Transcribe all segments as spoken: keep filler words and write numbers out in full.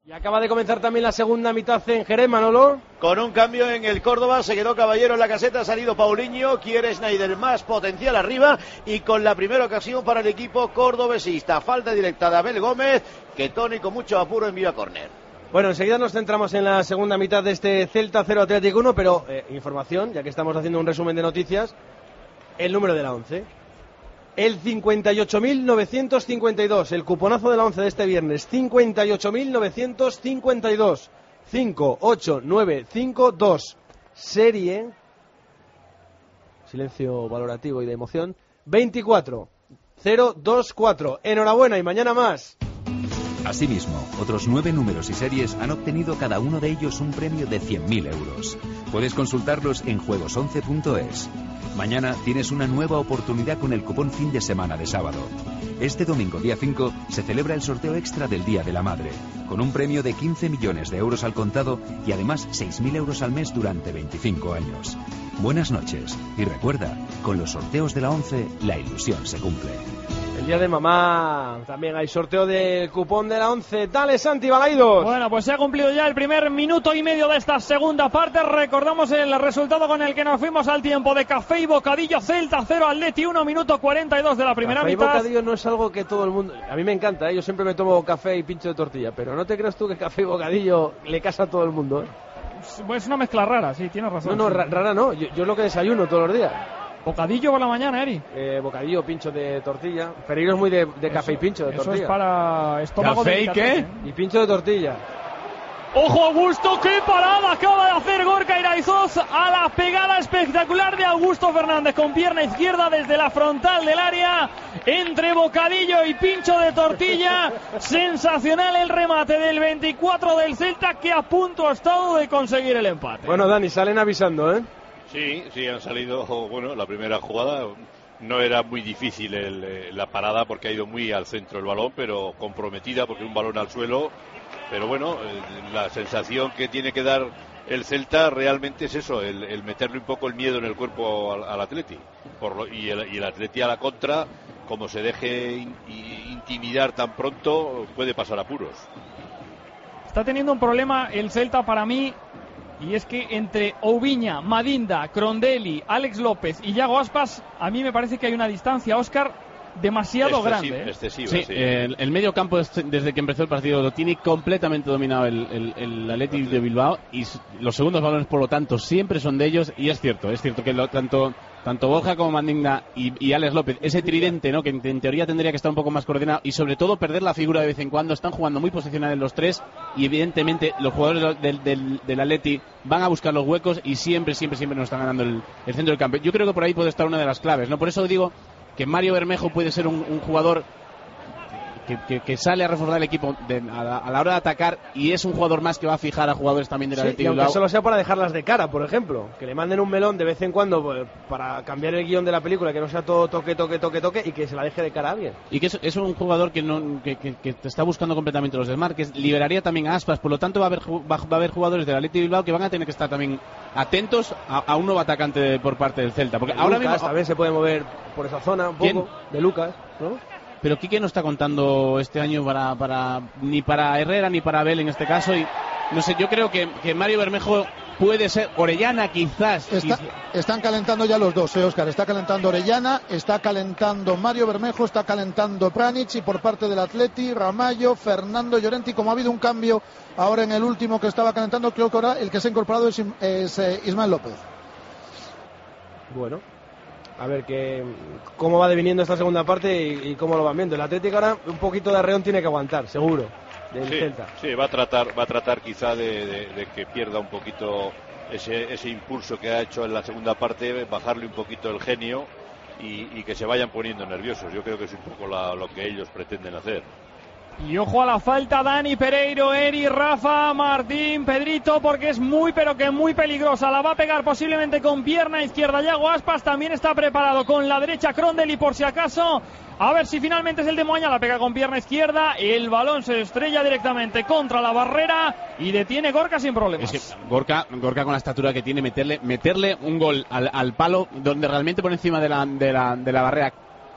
Y acaba de comenzar también la segunda mitad en Jerez, Manolo. Con un cambio en el Córdoba, se quedó Caballero en la caseta, ha salido Paulinho, quiere Snyder más potencial arriba y con la primera ocasión para el equipo cordobesista. Falta directa de Abel Gómez, que Toni con mucho apuro envía a córner. Bueno, enseguida nos centramos en la segunda mitad de este Celta cero Atlético uno, pero eh, información, ya que estamos haciendo un resumen de noticias, el número de la once. El cincuenta y ocho mil novecientos cincuenta y dos, el cuponazo de la once de este viernes, cincuenta y ocho mil novecientos cincuenta y dos, cinco ocho nueve cinco dos, serie, silencio valorativo y de emoción, veinticuatro cero veinticuatro. Enhorabuena y mañana más. Asimismo, otros nueve números y series han obtenido cada uno de ellos un premio de cien mil euros. Puedes consultarlos en juegos once punto es. Mañana tienes una nueva oportunidad con el cupón fin de semana de sábado. Este domingo, día cinco, se celebra el sorteo extra del Día de la Madre, con un premio de quince millones de euros al contado y además seis mil euros al mes durante veinticinco años. Buenas noches y recuerda, con los sorteos de la once, la ilusión se cumple. El día de mamá, también hay sorteo del cupón de la once. Dale, Santi Balaidos. Bueno, pues se ha cumplido ya el primer minuto y medio de esta segunda parte. Recordamos el resultado con el que nos fuimos al tiempo de Café y Bocadillo. Celta cero, Atleti uno, minuto cuarenta y dos de la primera café mitad. Café y bocadillo no es algo que todo el mundo... A mí me encanta, ¿eh? Yo siempre me tomo café y pincho de tortilla, pero ¿no te crees tú que café y bocadillo le casa a todo el mundo? ¿eh? Pues es una mezcla rara, sí, tienes razón. No, no, sí. ra- rara no. Yo, yo es lo que desayuno todos los días. Bocadillo por la mañana, Eri. Eh, bocadillo, pincho de tortilla. Pereiro es muy de, de café y pincho de eso tortilla. Eso es para estómago. ¿Café y qué? Y pincho de tortilla. ¡Ojo, Augusto! ¡Qué parada acaba de hacer Gorka Iraizoz a la pegada espectacular de Augusto Fernández con pierna izquierda desde la frontal del área entre bocadillo y pincho de tortilla! Sensacional el remate del veinticuatro del Celta, que a punto ha estado de conseguir el empate. Bueno, Dani, salen avisando, ¿eh? Sí, sí, han salido, bueno, la primera jugada no era muy difícil el, la parada porque ha ido muy al centro el balón, pero comprometida porque un balón al suelo, pero bueno, la sensación que tiene que dar el Celta realmente es eso, el, el meterle un poco el miedo en el cuerpo al, al Atleti, por lo, y, el, y el Atleti a la contra, como se deje in, intimidar tan pronto, puede pasar apuros. Está teniendo un problema el Celta para mí. Y es que entre Oubiña, Madinda, Crondelli, Alex López y Yago Aspas, a mí me parece que hay una distancia, Óscar, demasiado Excesiva, grande. ¿eh? Excesiva, sí, sí. El, el medio campo desde que empezó el partido lo tiene completamente dominado el, el, el Athletic de Bilbao y los segundos balones, por lo tanto, siempre son de ellos. Y es cierto, es cierto que lo, tanto tanto Borja como Mandinga y, y Alex López, ese tridente, ¿no?, que en, en teoría tendría que estar un poco más coordinado y sobre todo perder la figura de vez en cuando. Están jugando muy posicionales los tres y evidentemente los jugadores del, del, del Atleti van a buscar los huecos y siempre, siempre, siempre nos están ganando el, el centro del campo. Yo creo que por ahí puede estar una de las claves, ¿no? Por eso digo que Mario Bermejo puede ser un, un jugador que, que, que sale a reforzar el equipo de, a, la, a la hora de atacar, y es un jugador más que va a fijar a jugadores también de la Sí, Athletic y aunque Bilbao. solo sea para dejarlas de cara, por ejemplo, que le manden un melón de vez en cuando pues, para cambiar el guión de la película, que no sea todo toque, toque, toque, toque, y que se la deje de cara a alguien. Y que es, es un jugador que no que, que, que te está buscando completamente los desmarques, liberaría también a Aspas, por lo tanto va a haber va, va a haber jugadores del Athletic Bilbao que van a tener que estar también atentos a, a un nuevo atacante de, por parte del Celta, porque De ahora Lucas mismo también se puede mover por esa zona un ¿Quién? poco, de Lucas, ¿no? Pero Quique no está contando este año para, para ni para Herrera ni para Abel en este caso, y no sé, yo creo que, que Mario Bermejo puede ser, Orellana quizás. Está, quizás. están calentando ya los dos, eh, Óscar. Está calentando Orellana, está calentando Mario Bermejo, está calentando Pjanic, y por parte del Atleti, Ramallo, Fernando Llorenti. Como ha habido un cambio ahora en el último que estaba calentando, creo que ahora el que se ha incorporado es, es eh, Ismael López. Bueno, a ver que, cómo va deviniendo esta segunda parte y, y cómo lo van viendo. El Atlético ahora un poquito de arreón tiene que aguantar, seguro, del Sí, Celta. sí, va a tratar, va a tratar quizá de, de, de que pierda un poquito ese, ese impulso que ha hecho en la segunda parte, bajarle un poquito el genio y, y que se vayan poniendo nerviosos. Yo creo que es un poco la, lo que ellos pretenden hacer. Y ojo a la falta, Dani, Pereiro, Eri, Rafa, Martín, Pedrito, porque es muy pero que muy peligrosa. La va a pegar posiblemente con pierna izquierda Yago Aspas, también está preparado con la derecha Crondelli por si acaso. A ver si finalmente es el de Moaña, la pega con pierna izquierda, el balón se estrella directamente contra la barrera y detiene Gorka sin problemas. Es que Gorka, Gorka con la estatura que tiene, meterle, meterle un gol al, al palo donde realmente por encima de la, de la, de la barrera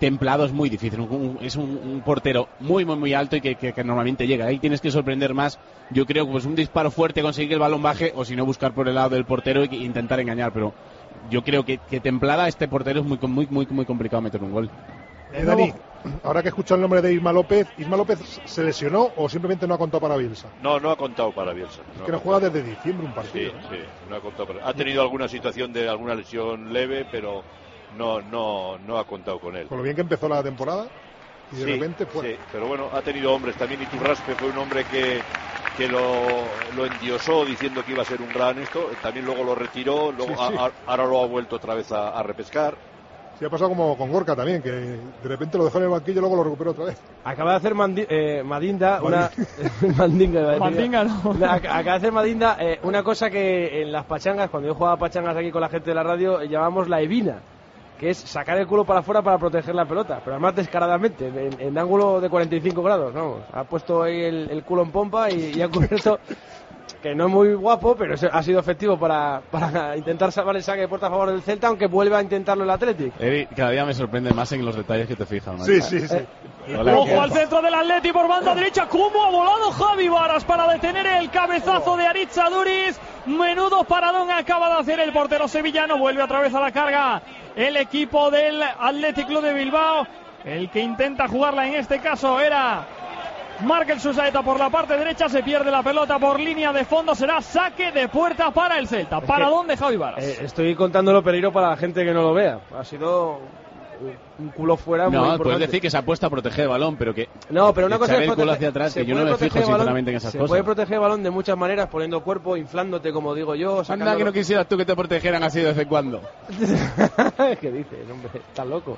templado es muy difícil. Un, un, es un, un portero muy, muy, muy alto y que, que, que normalmente llega. Ahí tienes que sorprender más. Yo creo que pues un disparo fuerte, conseguir que el balón baje, o si no, buscar por el lado del portero e intentar engañar. Pero yo creo que, que templada este portero es muy, muy, muy, muy complicado meter un gol. Eh, Dani, ahora que he escuchado el nombre de Isma López, ¿Isma López se lesionó o simplemente no ha contado para Bielsa? No, no ha contado para Bielsa. Es no que no juega desde diciembre un partido. Sí, sí, no ha contado para... Ha tenido alguna situación de alguna lesión leve, pero no, no, no ha contado con él. Con lo bien que empezó la temporada y de sí, repente fue. Sí, pero bueno, ha tenido hombres también. Iturraspe fue un hombre que, que lo, lo endiosó diciendo que iba a ser un gran esto. También luego lo retiró, luego Sí, sí. a- a- ahora lo ha vuelto otra vez a, a repescar. Sí, ha pasado como con Gorka también, que de repente lo dejó en el banquillo y luego lo recuperó otra vez. Acaba de hacer Mandi- eh, Madinda una Mandinga, iba a decir. Mandinga, no. Ac- Acaba de hacer Madinda eh, una cosa que en las pachangas, cuando yo jugaba pachangas aquí con la gente de la radio, eh, llamamos la evina, que es sacar el culo para afuera para proteger la pelota, pero además descaradamente, en, en ángulo de cuarenta y cinco grados, vamos. Ha puesto ahí el, el culo en pompa y, y ha cubierto, que no es muy guapo, pero eso ha sido efectivo para, para intentar salvar el saque de puerta a favor del Celta, aunque vuelva a intentarlo el Athletic. Eri, cada día me sorprende más en los detalles que te fijas, macho. Sí, sí, sí. Hola, Ojo ¿qué? al centro del Atleti por banda derecha. ¿Cómo ha volado Javi Varas para detener el cabezazo de Aritz Aduriz? Menudo paradón acaba de hacer el portero sevillano. Vuelve otra vez a la carga el equipo del Athletic Club de Bilbao. El que intenta jugarla en este caso era Markel Susaeta por la parte derecha. Se pierde la pelota por línea de fondo. Será saque de puerta para el Celta. Es ¿Para que, dónde Javi Varas? Eh, estoy contándolo, Pereiro, para la gente que no lo vea. Ha sido un culo fuera muy No, importante. puedes decir que se ha puesto a proteger el balón, pero que No, pero una cosa echar es el culo proteger- hacia atrás, se que yo no puede me fijo proteger el balón- sinceramente en esas se cosas. puede proteger el balón de muchas maneras, poniendo cuerpo, inflándote, como digo yo. Anda sacándolo. que no quisieras tú que te protegieran así de vez en cuando. ¿Qué dices, hombre? Estás loco.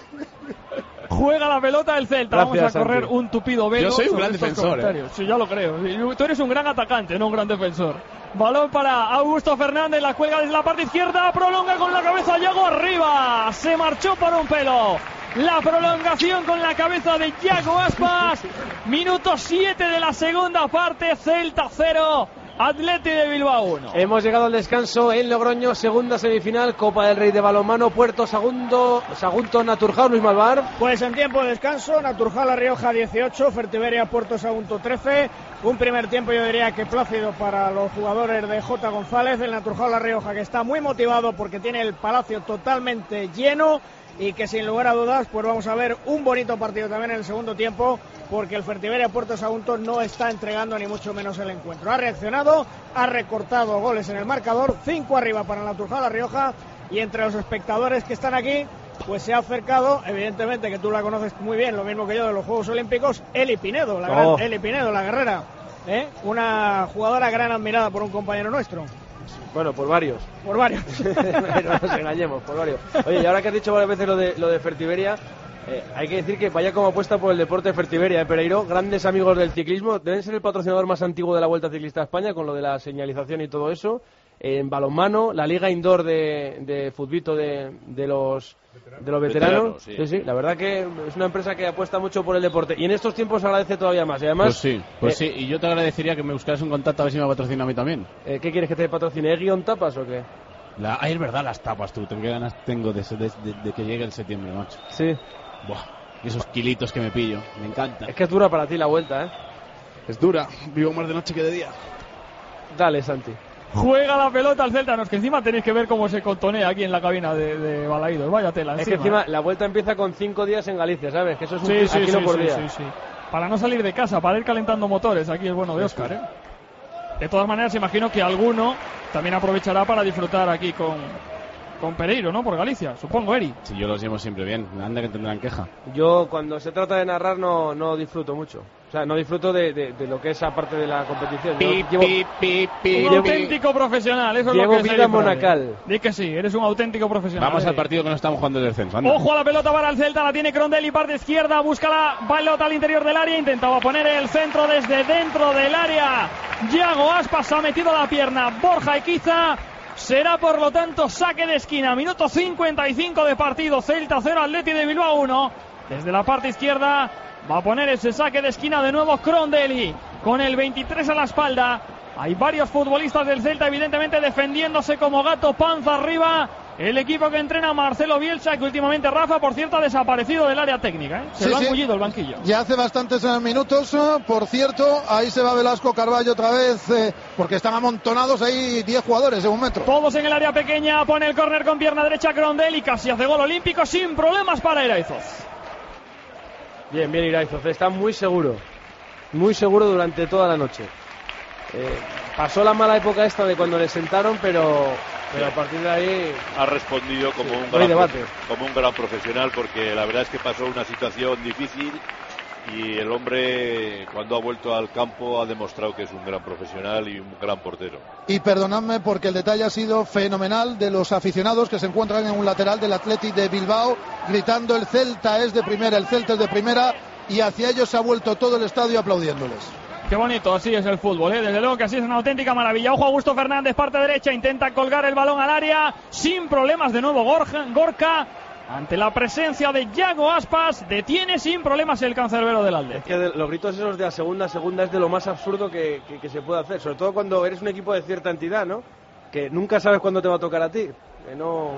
Juega la pelota el Celta. Gracias, Vamos a correr Santi. un tupido velo. Yo soy un sobre gran estos defensor, comentarios. Sí, ya lo creo. Sí, Tú eres un gran atacante, no un gran defensor. Balón para Augusto Fernández, la cuelga desde la parte izquierda, prolonga con la cabeza, Yago arriba, se marchó por un pelo. La prolongación con la cabeza de Yago Aspas. Minuto siete de la segunda parte, Celta cero, Athletic de Bilbao uno. Hemos llegado al descanso en Logroño, segunda semifinal, Copa del Rey de balonmano, Puerto Sagunto, Sagunto Naturjao, Luis Malvar. Pues en tiempo de descanso, Naturjao La Rioja dieciocho, Fertiberia Puerto Sagunto trece. Un primer tiempo yo diría que plácido para los jugadores de J. González. El Naturjao La Rioja, que está muy motivado porque tiene el palacio totalmente lleno y que sin lugar a dudas pues vamos a ver un bonito partido también en el segundo tiempo, porque el Fertiberia Puerto Sagunto no está entregando ni mucho menos el encuentro. Ha reaccionado, ha recortado goles en el marcador, cinco arriba para el Naturjao La Rioja, y entre los espectadores que están aquí pues se ha acercado, evidentemente que tú la conoces muy bien, lo mismo que yo de los Juegos Olímpicos, Eli Pinedo, la Oh. gran Eli Pinedo, la guerrera, ¿eh? Una jugadora gran admirada por un compañero nuestro, Bueno, por varios. por varios. Pero no nos engañemos, por varios. Oye, y ahora que has dicho varias veces lo de, lo de Fertiberia, eh, hay que decir que vaya como apuesta por el deporte de Fertiberia, de Pereiro, grandes amigos del ciclismo, deben ser el patrocinador más antiguo de la Vuelta Ciclista a España, con lo de la señalización y todo eso. En balonmano, la liga indoor de, de futbito de, de los de los veteranos. Veteranos, sí. sí, sí, la verdad que es una empresa que apuesta mucho por el deporte y en estos tiempos agradece todavía más. Y además, Pues sí, pues eh, sí. Y yo te agradecería que me buscaras un contacto a ver si me patrocina a mí también. eh, ¿qué quieres que te patrocine? ¿Eh, guión tapas o qué? La, ah, es verdad, las tapas, tú. ¿Qué ganas tengo de, de, de, de que llegue el septiembre, macho? Sí. Buah, esos kilitos que me pillo. Me encanta. Es que es dura para ti la vuelta, ¿eh? Es dura. Vivo más de noche que de día. Dale, Santi. Juega la pelota al Celta. No, es que encima tenéis que ver cómo se contonea aquí en la cabina de, de Balaídos. Vaya tela. Es que encima la vuelta empieza con cinco días en Galicia, ¿sabes? Que eso es un Sí, sí, kilo sí, por sí, día. sí, sí. Para no salir de casa, para ir calentando motores. Aquí es bueno de Óscar, ¿eh? De todas maneras, imagino que alguno también aprovechará para disfrutar aquí con, con Pereiro, ¿no? Por Galicia, supongo, Eri. Si yo los llevo siempre bien. Anda que tendrán queja. Yo cuando se trata de narrar no, no disfruto mucho. O sea, no disfruto de, de, de lo que es aparte de la competición. Yo Pi, llevo- pi, pi, pi, Un pi. auténtico profesional, eso es Llevo lo que es vida Eri Morales. monacal. Di que sí, eres un auténtico profesional. Vamos Eri. al partido que no estamos jugando del descenso. Anda. Ojo a la pelota para el Celta, la tiene Crondelli, parte izquierda, busca la pelota al interior del área, intentaba poner el centro desde dentro del área. Yago Aspas ha metido la pierna, Borja Equiza. Será por lo tanto saque de esquina, minuto cincuenta y cinco de partido, Celta cero, Athletic de Bilbao uno. Desde la parte izquierda va a poner ese saque de esquina de nuevo Crondelli, con el veintitrés a la espalda. Hay varios futbolistas del Celta evidentemente defendiéndose como gato panza arriba. el equipo que entrena Marcelo Bielsa, que últimamente, Rafa, por cierto, ha desaparecido del área técnica, ¿eh? Se sí, lo ha sí. engullido el banquillo. Ya hace bastantes minutos, por cierto, ahí se va Velasco Carballo otra vez, eh, porque están amontonados ahí diez jugadores de un metro. Todos en el área pequeña, pone el córner con pierna derecha Crondel y casi hace gol olímpico sin problemas para Iraizoz. Bien, bien Iraizoz, está muy seguro, muy seguro durante toda la noche. Eh, pasó la mala época esta de cuando le sentaron, pero, pero a partir de ahí ha respondido como, sí, un gran, debate. como un gran profesional, porque la verdad es que pasó una situación difícil y el hombre, cuando ha vuelto al campo, ha demostrado que es un gran profesional y un gran portero. Y perdonadme porque el detalle ha sido fenomenal de los aficionados que se encuentran en un lateral del Athletic de Bilbao gritando el Celta es de primera, el Celta es de primera, y hacia ellos se ha vuelto todo el estadio aplaudiéndoles. Qué bonito, así es el fútbol, ¿eh? Desde luego que así es una auténtica maravilla. Ojo, Augusto Fernández, parte derecha, intenta colgar el balón al área, sin problemas de nuevo Gorka, Gorka ante la presencia de Yago Aspas, detiene sin problemas el cancerbero del Athletic. Es que de, los gritos esos de la segunda a segunda es de lo más absurdo que, que, que se puede hacer, sobre todo cuando eres un equipo de cierta entidad, ¿no? Que nunca sabes cuándo te va a tocar a ti, que no...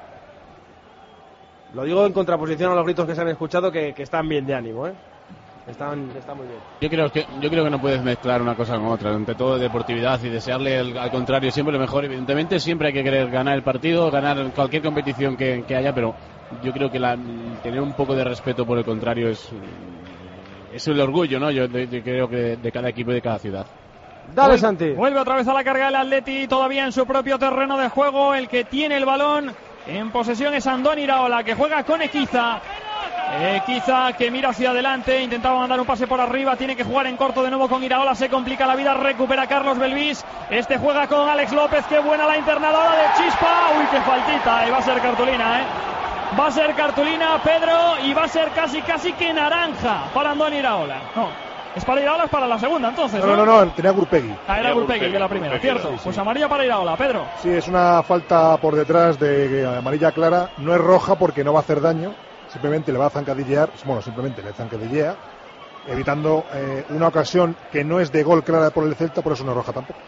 Lo digo en contraposición a los gritos que se han escuchado, que, que están bien de ánimo, ¿eh? Están, están muy bien. Yo creo que yo creo que no puedes mezclar una cosa con otra, ante todo deportividad y desearle el, al contrario siempre lo mejor. Evidentemente siempre hay que querer ganar el partido, ganar cualquier competición que, que haya, pero yo creo que la, tener un poco de respeto por el contrario es es el orgullo, ¿no? Yo, de, de, creo que de, de cada equipo y de cada ciudad. Dale, Vuelve, Santi. Vuelve otra vez a la carga el Atleti, todavía en su propio terreno de juego. El que tiene el balón en posesión es Andoni Iraola, que juega con Equiza. Equiza que mira hacia adelante, intentaba mandar un pase por arriba, tiene que jugar en corto de nuevo con Iraola, se complica la vida, recupera Carlos Belvis, este juega con Alex López, qué buena la internadora de Chispa, uy, qué faltita, y va a ser cartulina, eh. Va a ser cartulina, Pedro, y va a ser casi, casi que naranja para Andoni Iraola. No, es para Iraola, es para la segunda, entonces. No, no, no, no tenía Gurpegui. Ah, era Gurpegui de la primera, Gurpegui, cierto. sí, sí. Pues amarilla para Iraola, Pedro. Sí, es una falta por detrás de amarilla clara, no es roja porque no va a hacer daño. Simplemente le va a zancadillear, bueno, simplemente le zancadillea, evitando eh, una ocasión que no es de gol clara por el Celta, por eso no es roja tampoco.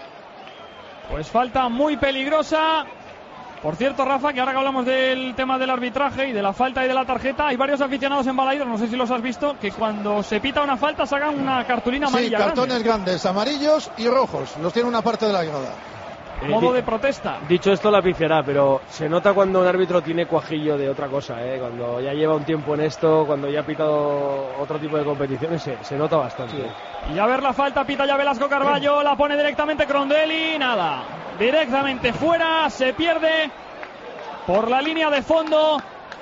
Pues falta muy peligrosa. Por cierto, Rafa, que ahora que hablamos del tema del arbitraje y de la falta y de la tarjeta, hay varios aficionados en Balaídos, no sé si los has visto, que cuando se pita una falta sacan una cartulina amarilla. Sí, cartones grande. grandes, amarillos y rojos, los tiene una parte de la grada. Modo de protesta. Dicho esto, la pifiará, pero se nota cuando un árbitro tiene cuajillo de otra cosa, ¿eh? Cuando ya lleva un tiempo en esto, cuando ya ha pitado otro tipo de competiciones, se, se nota bastante. Sí. Y a ver la falta, pita ya Velasco Carballo, la pone directamente Crondelli, nada, directamente fuera, se pierde por la línea de fondo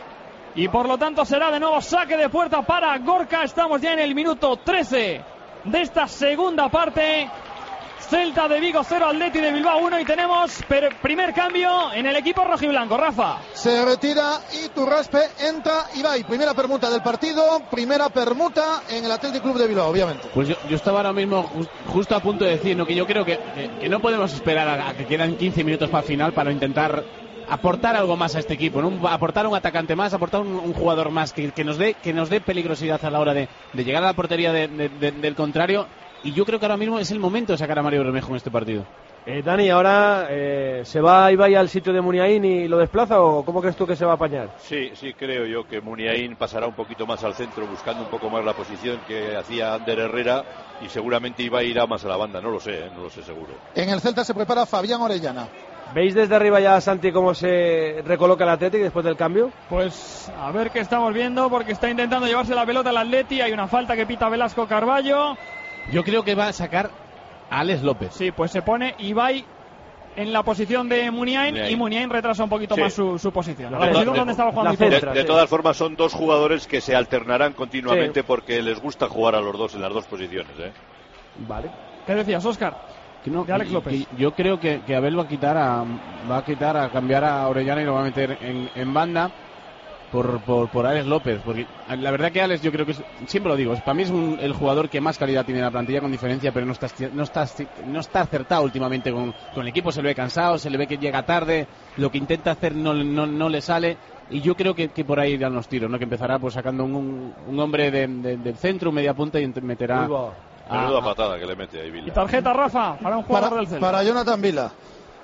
y por lo tanto será de nuevo saque de puerta para Gorka. Estamos ya en el minuto trece de esta segunda parte. Celta de Vigo cero, Atleti de Bilbao uno, y tenemos per- primer cambio en el equipo rojiblanco. Rafa. Se retira Iturraspe, entra Ibai. Primera permuta del partido, primera permuta en el Athletic Club de Bilbao, obviamente. Pues yo, yo estaba ahora mismo just, justo a punto de decir, ¿no?, que yo creo que, que, que no podemos esperar a, a que quedan quince minutos para el final para intentar aportar algo más a este equipo, ¿no? Un, aportar un atacante más, aportar un, un jugador más que, que nos dé que nos dé peligrosidad a la hora de, de llegar a la portería de, de, de, del contrario. Y yo creo que ahora mismo es el momento de sacar a Mario Bermejo en este partido. Eh, Dani, ahora eh, ¿se va Ibai al sitio de Muniain y lo desplaza o cómo crees tú que se va a apañar? Sí, sí, creo yo que Muniain pasará un poquito más al centro, buscando un poco más la posición que hacía Ander Herrera, y seguramente Ibai irá más a la banda, no lo sé, ¿eh? no lo sé seguro. En el Celta se prepara Fabián Orellana. ¿Veis desde arriba ya, Santi, cómo se recoloca el Athletic después del cambio? Pues a ver qué estamos viendo, porque está intentando llevarse la pelota al Atleti, hay una falta que pita Velasco Carballo. Yo creo que va a sacar a Alex López. Sí, pues se pone Ibai en la posición de Muniain, Muniain. y Muniain retrasa un poquito Sí. más su, su posición. La De, posición de, donde estaba jugando la Iturraspe. centra, de, de sí. todas formas, son dos jugadores que se alternarán continuamente Sí. porque les gusta jugar a los dos en las dos posiciones, ¿eh? Vale. ¿Qué decías, Óscar? Que no, De Alex que- López. que yo creo que, que Abel va a quitar a va a quitar a cambiar a Orellana y lo va a meter en, en banda por, por por Alex López, porque la verdad que Alex, yo creo que es, siempre lo digo, es, para mí es un, el jugador que más calidad tiene en la plantilla con diferencia, pero no está no está no está acertado últimamente con, con el equipo, se le ve cansado, se le ve que llega tarde, lo que intenta hacer no, no, no le sale, y yo creo que, que por ahí irán los tiros, ¿no? Que empezará pues sacando un, un hombre de, de, del centro, media punta, y ent- meterá Uy, va. a- Menuda a- patada que le mete ahí Y Vila. tarjeta, Rafa, para un jugador Para, del Celta. para Jonathan Vila.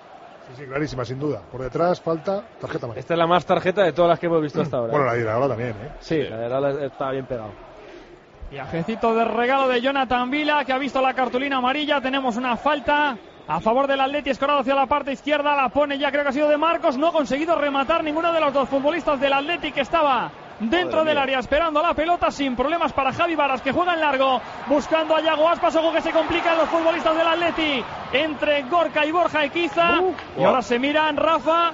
Sí, sí, clarísima, sin duda. Por detrás falta tarjeta amarilla. Esta es la más tarjeta de todas las que hemos visto hasta ahora. Bueno, la de ahora también, ¿eh? Sí, la de ahora está bien pegado. Viajecito de regalo de Jonathan Vila, que ha visto la cartulina amarilla. Tenemos una falta a favor del Atleti, escorado hacia la parte izquierda, la pone ya, creo que ha sido de Marcos. No ha conseguido rematar ninguno de los dos futbolistas del Atleti, que estaba dentro Madre del mía. área esperando la pelota, sin problemas para Javi Varas, que juega en largo, buscando a Yago Aspas. Ojo que se complican los futbolistas del Atleti entre Gorka y Borja Equiza. Uh, y wow. ahora se miran Rafa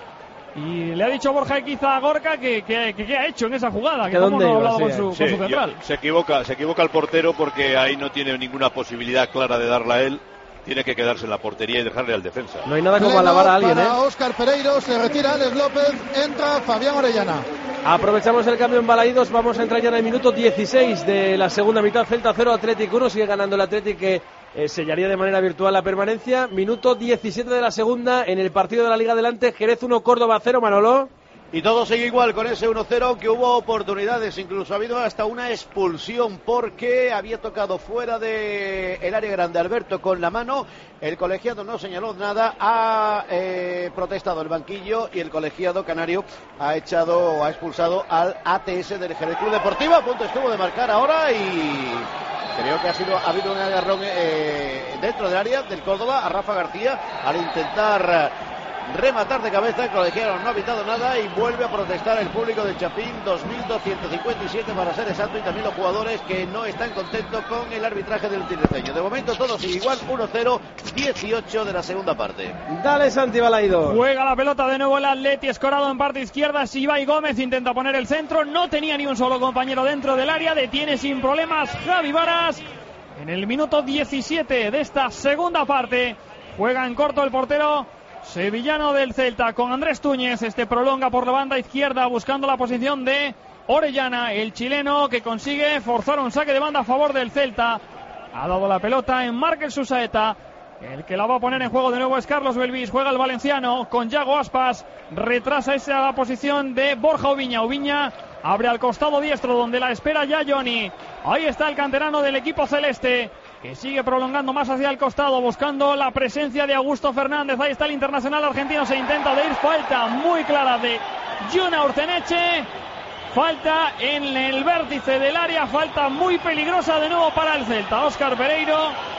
y le ha dicho Borja Equiza a Gorka que, que, que, que ha hecho en esa jugada, que cómo no ha hablado con su, sí, con su central. Yo, se equivoca, se equivoca el portero, porque ahí no tiene ninguna posibilidad clara de darla a él. Tiene que quedarse en la portería y dejarle al defensa. No hay nada como alabar a alguien, para ¿eh? Óscar Pereiro, se retira Alex López, entra Fabián Orellana. Aprovechamos el cambio en Balaídos, vamos a entrar ya en el minuto dieciséis de la segunda mitad. Celta cero, Atlético uno, sigue ganando el Atlético, que eh, sellaría de manera virtual la permanencia. Minuto diecisiete de la segunda, en el partido de la Liga Adelante, Jerez uno, Córdoba cero, Manolo. Y todo sigue igual con ese uno cero, aunque hubo oportunidades, incluso ha habido hasta una expulsión porque había tocado fuera del de área grande Alberto con la mano. El colegiado no señaló nada, ha eh, protestado el banquillo y el colegiado canario ha echado o ha expulsado al A T S del Jerez Club Deportivo. A punto estuvo de marcar ahora y creo que ha sido ha habido un agarrón eh, dentro del área del Córdoba a Rafa García al intentar rematar de cabeza. El colegiado no ha evitado nada y vuelve a protestar el público de Chapín. Dos mil doscientos cincuenta y siete para ser exacto, y también los jugadores que no están contentos con el arbitraje del tinerfeño. De momento todo sigue igual, uno cero, dieciocho de la segunda parte. Dale, Santi Balaido. Juega la pelota de nuevo el Atleti, escorado en parte izquierda. Ibai Gómez intenta poner el centro, no tenía ni un solo compañero dentro del área, detiene sin problemas Javi Varas en el minuto diecisiete de esta segunda parte. Juega en corto el portero sevillano del Celta con Andrés Túñez. Este prolonga por la banda izquierda buscando la posición de Orellana, el chileno, que consigue forzar un saque de banda a favor del Celta. Ha dado la pelota en Márquez Susaeta. El que la va a poner en juego de nuevo es Carlos Belvis. Juega el valenciano con Yago Aspas. Retrasa esa la posición de Borja Oviña. Oviña abre al costado diestro donde la espera ya Johnny. Ahí está el canterano del equipo celeste, que sigue prolongando más hacia el costado, buscando la presencia de Augusto Fernández. Ahí está el internacional argentino, se intenta de ir. Falta muy clara de Juna Urteneche. Falta en el vértice del área, falta muy peligrosa de nuevo para el Celta. Óscar Pereiro.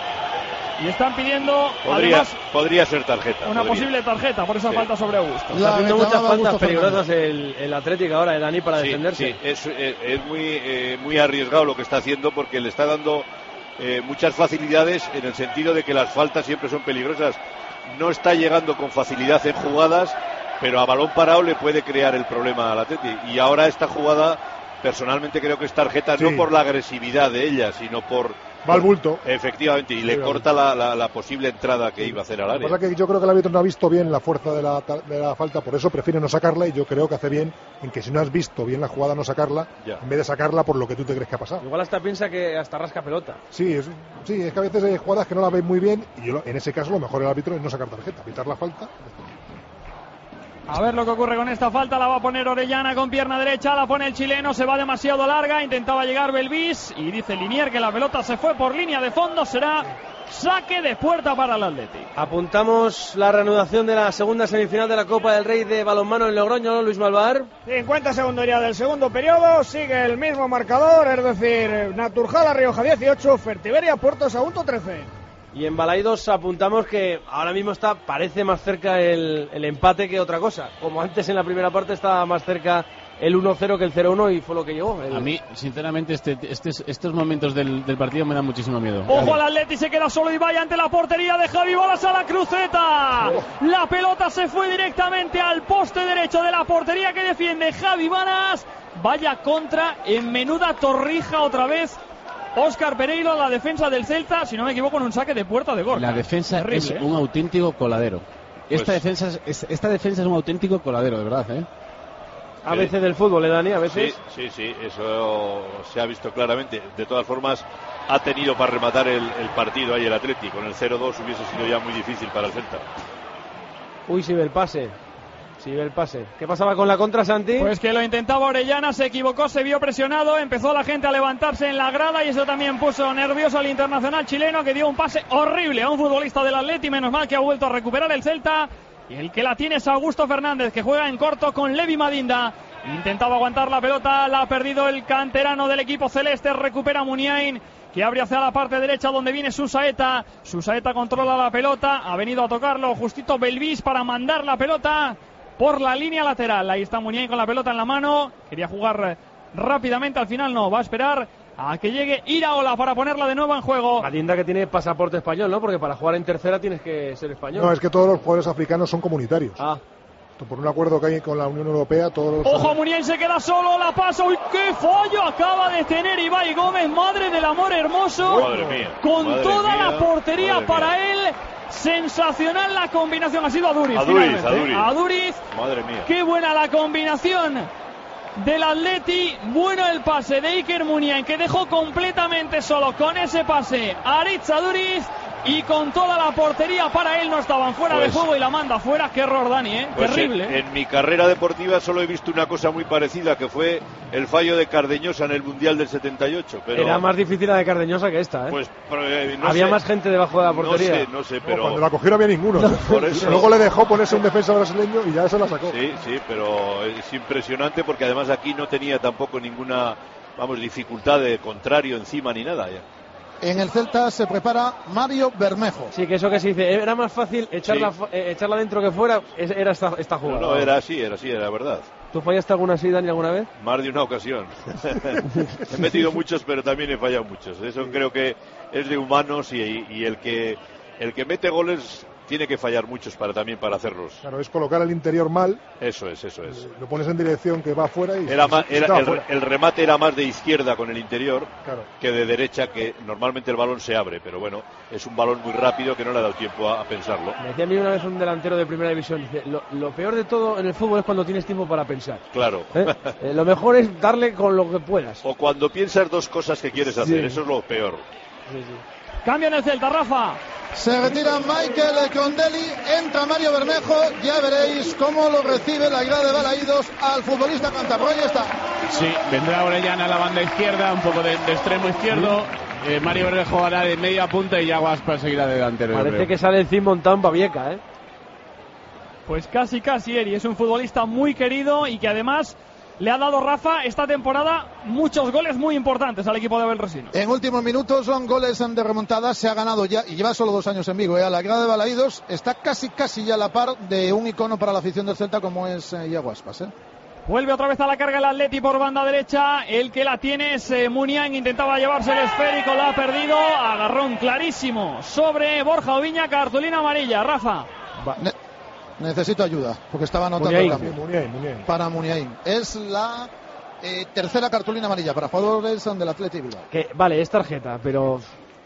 Y están pidiendo, podría, además, podría ser tarjeta. Una podría. posible tarjeta por esa sí. falta sobre Augusto. Está haciendo muchas faltas peligrosas el, el Atlético ahora, el Dani, para sí, defenderse. Sí, es, es, es muy, eh, muy arriesgado lo que está haciendo, porque le está dando eh, muchas facilidades, en el sentido de que las faltas siempre son peligrosas. No está llegando con facilidad en jugadas, pero a balón parado le puede crear el problema al Atlético. Y ahora esta jugada, personalmente creo que es tarjeta, sí. no por la agresividad de ella, sino por... Va al bulto. Efectivamente, y le sí, corta la, la, la posible entrada que sí. iba a hacer al área. Lo que pasa es que yo creo que el árbitro no ha visto bien la fuerza de la, de la falta, por eso prefiere no sacarla, y yo creo que hace bien en que si no has visto bien la jugada, no sacarla, ya. en vez de sacarla por lo que tú te crees que ha pasado. Igual hasta piensa que hasta rasca pelota. Sí, es, sí, es que a veces hay jugadas que no la ven muy bien, y yo, en ese caso lo mejor el árbitro es no sacar tarjeta, pitar la falta. A ver lo que ocurre con esta falta. La va a poner Orellana con pierna derecha, la pone el chileno, se va demasiado larga, intentaba llegar Belvis y dice Linier que la pelota se fue por línea de fondo. Será saque de puerta para el Atlético. Apuntamos la reanudación de la segunda semifinal de la Copa del Rey de balonmano en Logroño, Luis Malvar. cincuenta segundos ya del segundo periodo, sigue el mismo marcador, es decir, Naturjala Rioja dieciocho, Fertiberia Puerto Sagunto trece. Y en Balaidos apuntamos que ahora mismo está, parece más cerca el, el empate que otra cosa. Como antes en la primera parte estaba más cerca el uno cero que el cero uno, y fue lo que llegó. El... A mí, sinceramente, este, este, estos momentos del, del partido me dan muchísimo miedo. Ojo al Atleti, se queda solo Ibai ante la portería de Javi Varas a la cruceta. Oh. La pelota se fue directamente al poste derecho de la portería que defiende Javi Varas. Vaya contra en menuda torrija otra vez. Óscar Pereiro, la defensa del Celta, si no me equivoco, en un saque de puerta de Gorka. La defensa Terrible, es ¿eh? un auténtico coladero. Esta, pues... defensa es, esta defensa es un auténtico coladero, de verdad, ¿eh? A veces del fútbol, ¿eh, Dani? A veces. Sí, sí, sí, eso se ha visto claramente. De todas formas, ha tenido para rematar el, el partido ahí el Atlético. Con el cero dos hubiese sido ya muy difícil para el Celta. Uy, si ve el pase. Sí, el pase. ¿Qué pasaba con la contra, Santi? Pues que lo intentaba Orellana, se equivocó, se vio presionado, empezó la gente a levantarse en la grada y eso también puso nervioso al internacional chileno, que dio un pase horrible a un futbolista del Atleti. Menos mal que ha vuelto a recuperar el Celta Y el que la tiene es Augusto Fernández, que juega en corto con Levi Madinda. Intentaba aguantar la pelota, la ha perdido el canterano del equipo celeste. Recupera Muniain, que abre hacia la parte derecha donde viene Susaeta. Susaeta controla la pelota, ha venido a tocarlo justito Belvis para mandar la pelota por la línea lateral. Ahí está Muniain con la pelota en la mano. Quería jugar rápidamente, al final no, va a esperar a que llegue Iraola para ponerla de nuevo en juego. Madinda, que tiene pasaporte español, ¿no? Porque para jugar en tercera tienes que ser español. No, es que todos los jugadores africanos son comunitarios. Ah. Por un acuerdo que hay con la Unión Europea, todos los... Ojo, Muniain se queda solo, la pasa. ¡Uy, qué fallo acaba de tener Ibai Gómez! Madre del amor hermoso. Madre mía, con madre toda mía, la portería madre para mía. él. Sensacional la combinación. Ha sido Aduriz. Aduriz, Aduriz. Aduriz. Madre mía. Qué buena la combinación del Atleti. Bueno el pase de Iker Muniain, que dejó completamente solo con ese pase a Aritz Aduriz. Y con toda la portería para él, no estaban fuera Pues, de juego y la manda fuera. Qué error, Dani, ¿eh? Pues Terrible. En, en mi carrera deportiva solo he visto una cosa muy parecida, que fue el fallo de Cardeñosa en el Mundial del setenta y ocho. Pero, Era más difícil la de Cardeñosa que esta, ¿eh? Pues, eh, no había sé, más gente debajo de la portería. No sé, no sé, pero... Cuando la cogió no había ninguno. Por eso. Luego le dejó ponerse un defensa brasileño y ya se la sacó. Sí, sí, pero es impresionante porque además aquí no tenía tampoco ninguna, vamos, dificultad de contrario encima ni nada. Ya. En el Celta se prepara Mario Bermejo. Sí, que eso que se dice, era más fácil echarla, Sí. eh, echarla dentro que fuera, es- era esta, esta No, jugada. no, era así, era así, era verdad. ¿Tú fallaste alguna así, Dani, alguna vez? Más de una ocasión. He metido muchos, pero también he fallado muchos. Eso creo que es de humanos y, y el que el que mete goles tiene que fallar muchos para también para hacerlos. Claro, es colocar el interior mal, Eso es, eso es. lo pones en dirección que va afuera y... Era y- más, y era, está el, afuera. el remate era más de izquierda con el interior Claro. que de derecha, que normalmente el balón se abre, pero bueno, es un balón muy rápido que no le ha dado tiempo a, a pensarlo. Me decía a mí una vez un delantero de primera división, dice, lo, lo peor de todo en el fútbol es cuando tienes tiempo para pensar. Claro. ¿eh? Eh, lo mejor es darle con lo que puedas. O cuando piensas dos cosas que quieres hacer, Sí. eso es lo peor. Sí, sí. Cambio en el Celta, Rafa. Se retira Michael Condelli, entra Mario Bermejo. Ya veréis cómo lo recibe la grada de Balaídos al futbolista cántabro. Ahí está. Sí, vendrá Orellana a la banda izquierda, un poco de, de extremo izquierdo. Eh, Mario Bermejo hará de media punta y Yaguas para seguir de delantero. yo Parece creo. que sale el Cid montado en Babieca, ¿eh? Pues casi, casi, Eri. Es un futbolista muy querido y que además le ha dado, Rafa, esta temporada muchos goles muy importantes al equipo de Abel Resino. En últimos minutos son goles de remontada. Se ha ganado ya, y lleva solo dos años en Vigo, ¿eh? A la grada de Balaídos está casi, casi ya a la par de un icono para la afición del Celta como es eh, Iago Aspas, ¿eh? Vuelve otra vez a la carga el Atleti por banda derecha. El que la tiene es eh, Muniain. Intentaba llevarse el esférico, la ha perdido. Agarrón clarísimo sobre Borja Oviña. Cartulina amarilla, Rafa. Ne- necesito ayuda, porque estaba anotando Muniain. el cambio. Muniain, Muniain. Para Muniain. Es la eh, tercera cartulina amarilla para jugadores del Athletic Bilbao. Que, vale, es tarjeta, pero...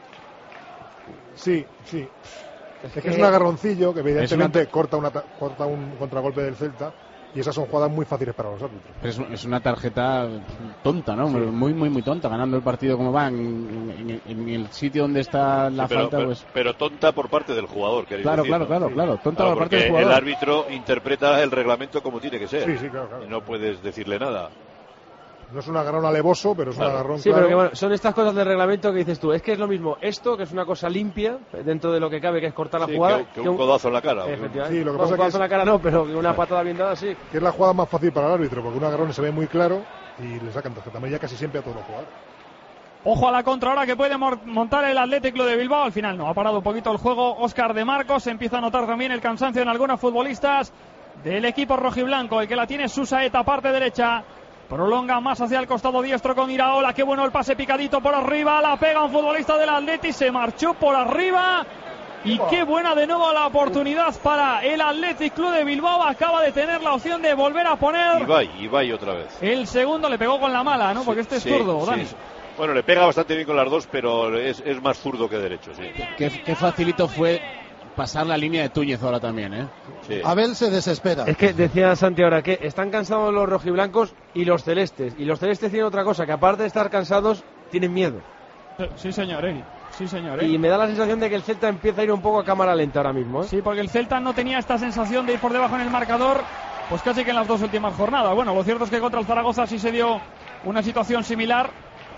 Sí, sí. Es que que- es un agarroncillo que evidentemente Es una- corta, una, ta- corta un contragolpe del Celta y esas son jugadas muy fáciles para los árbitros. Es, es una tarjeta tonta, ¿no? Muy, muy, muy tonta, ganando el partido como va, en, en- en el sitio donde está la Sí, pero, falta, pero- pues... pero tonta por parte del jugador, queréis Claro, decir, claro, ¿no? claro, claro, tonta Claro, por parte porque del jugador. el árbitro interpreta el reglamento como tiene que ser. Sí, sí, claro, claro. Y no puedes decirle nada. No es un agarrón alevoso, pero es Claro. un agarrón Sí, claro. pero que bueno, son estas cosas del reglamento que dices tú. Es que es lo mismo esto, que es una cosa limpia, dentro de lo que cabe, que es cortar la Sí, jugada. que, que un codazo en la cara. Efectivamente. Sí, lo que No, pasa un que codazo es- en la cara no, pero que una patada bien dada sí. Que es la jugada más fácil para el árbitro, porque un agarrón se ve muy claro y le sacan tarjeta amarilla casi siempre a todos los jugadores. Ojo a la contra ahora que puede mor- montar el Athletic Club de Bilbao. Al final no, ha parado un poquito el juego Óscar de Marcos. Empieza a notar también el cansancio en algunos futbolistas del equipo rojiblanco. El que la tiene es Susaeta, parte derecha. Prolonga más hacia el costado diestro con Iraola. Qué bueno el pase picadito por arriba. La pega un futbolista del Atleti. Se marchó por arriba. Y qué buena de nuevo la oportunidad para el Athletic Club de Bilbao. Acaba de tener la opción de volver a poner Ibai, Ibai otra vez. el segundo. Le pegó con la mala, ¿no? Porque este es Sí, zurdo, sí, Dani. sí. Bueno, le pega bastante bien con las dos, pero es, es más zurdo que derecho, sí. Qué, qué facilito fue pasar la línea de Túñez ahora también, ¿eh? Sí. Abel se desespera. Es que decía Santi ahora que están cansados los rojiblancos y los celestes. Y los celestes tienen otra cosa, que aparte de estar cansados, tienen miedo. Sí, señor, Eri. Sí, señor. ¿eh? Y me da la sensación de que el Celta empieza a ir un poco a cámara lenta ahora mismo, ¿eh? Sí, porque el Celta no tenía esta sensación de ir por debajo en el marcador, pues casi que en las dos últimas jornadas. Bueno, lo cierto es que contra el Zaragoza sí se dio una situación similar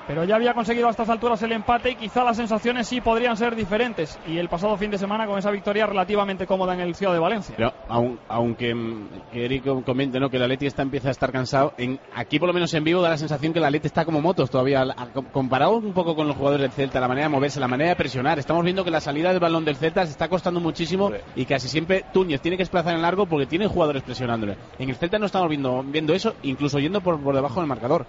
pero ya había conseguido a estas alturas el empate y quizá las sensaciones sí podrían ser diferentes. Y el pasado fin de semana con esa victoria relativamente cómoda en el Ciudad de Valencia. Pero aun, aunque que Eric comente, ¿no?, que el Atleti está empieza a estar cansado, en, aquí por lo menos en vivo da la sensación que el Atleti está como motos todavía, a, comparado un poco con los jugadores del Celta, la manera de moverse, la manera de presionar. Estamos viendo que la salida del balón del Celta se está costando muchísimo y casi siempre Túñez tiene que desplazar en largo porque tiene jugadores presionándole. En el Celta no estamos viendo, viendo eso, incluso yendo por, por debajo del marcador.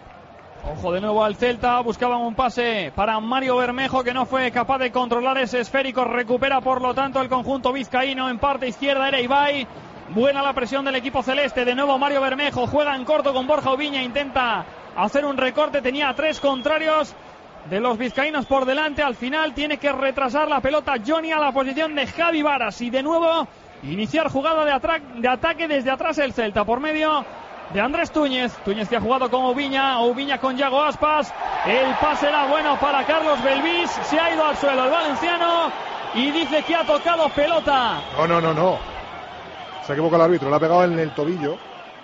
Ojo de nuevo al Celta, buscaban un pase para Mario Bermejo que no fue capaz de controlar ese esférico, recupera por lo tanto el conjunto vizcaíno en parte izquierda, era Ibai, buena la presión del equipo celeste, de nuevo Mario Bermejo, juega en corto con Borja Ubiña, intenta hacer un recorte, tenía tres contrarios de los vizcaínos por delante, al final tiene que retrasar la pelota Johnny a la posición de Javi Varas y de nuevo iniciar jugada de, de ataque desde atrás el Celta por medio de Andrés Túñez, Túñez que ha jugado con Ubiña, Ubiña con Yago Aspas, el pase era bueno para Carlos Belvis, se ha ido al suelo el valenciano y dice que ha tocado pelota. No, no, no, no, se equivocó el árbitro, le ha pegado en el tobillo.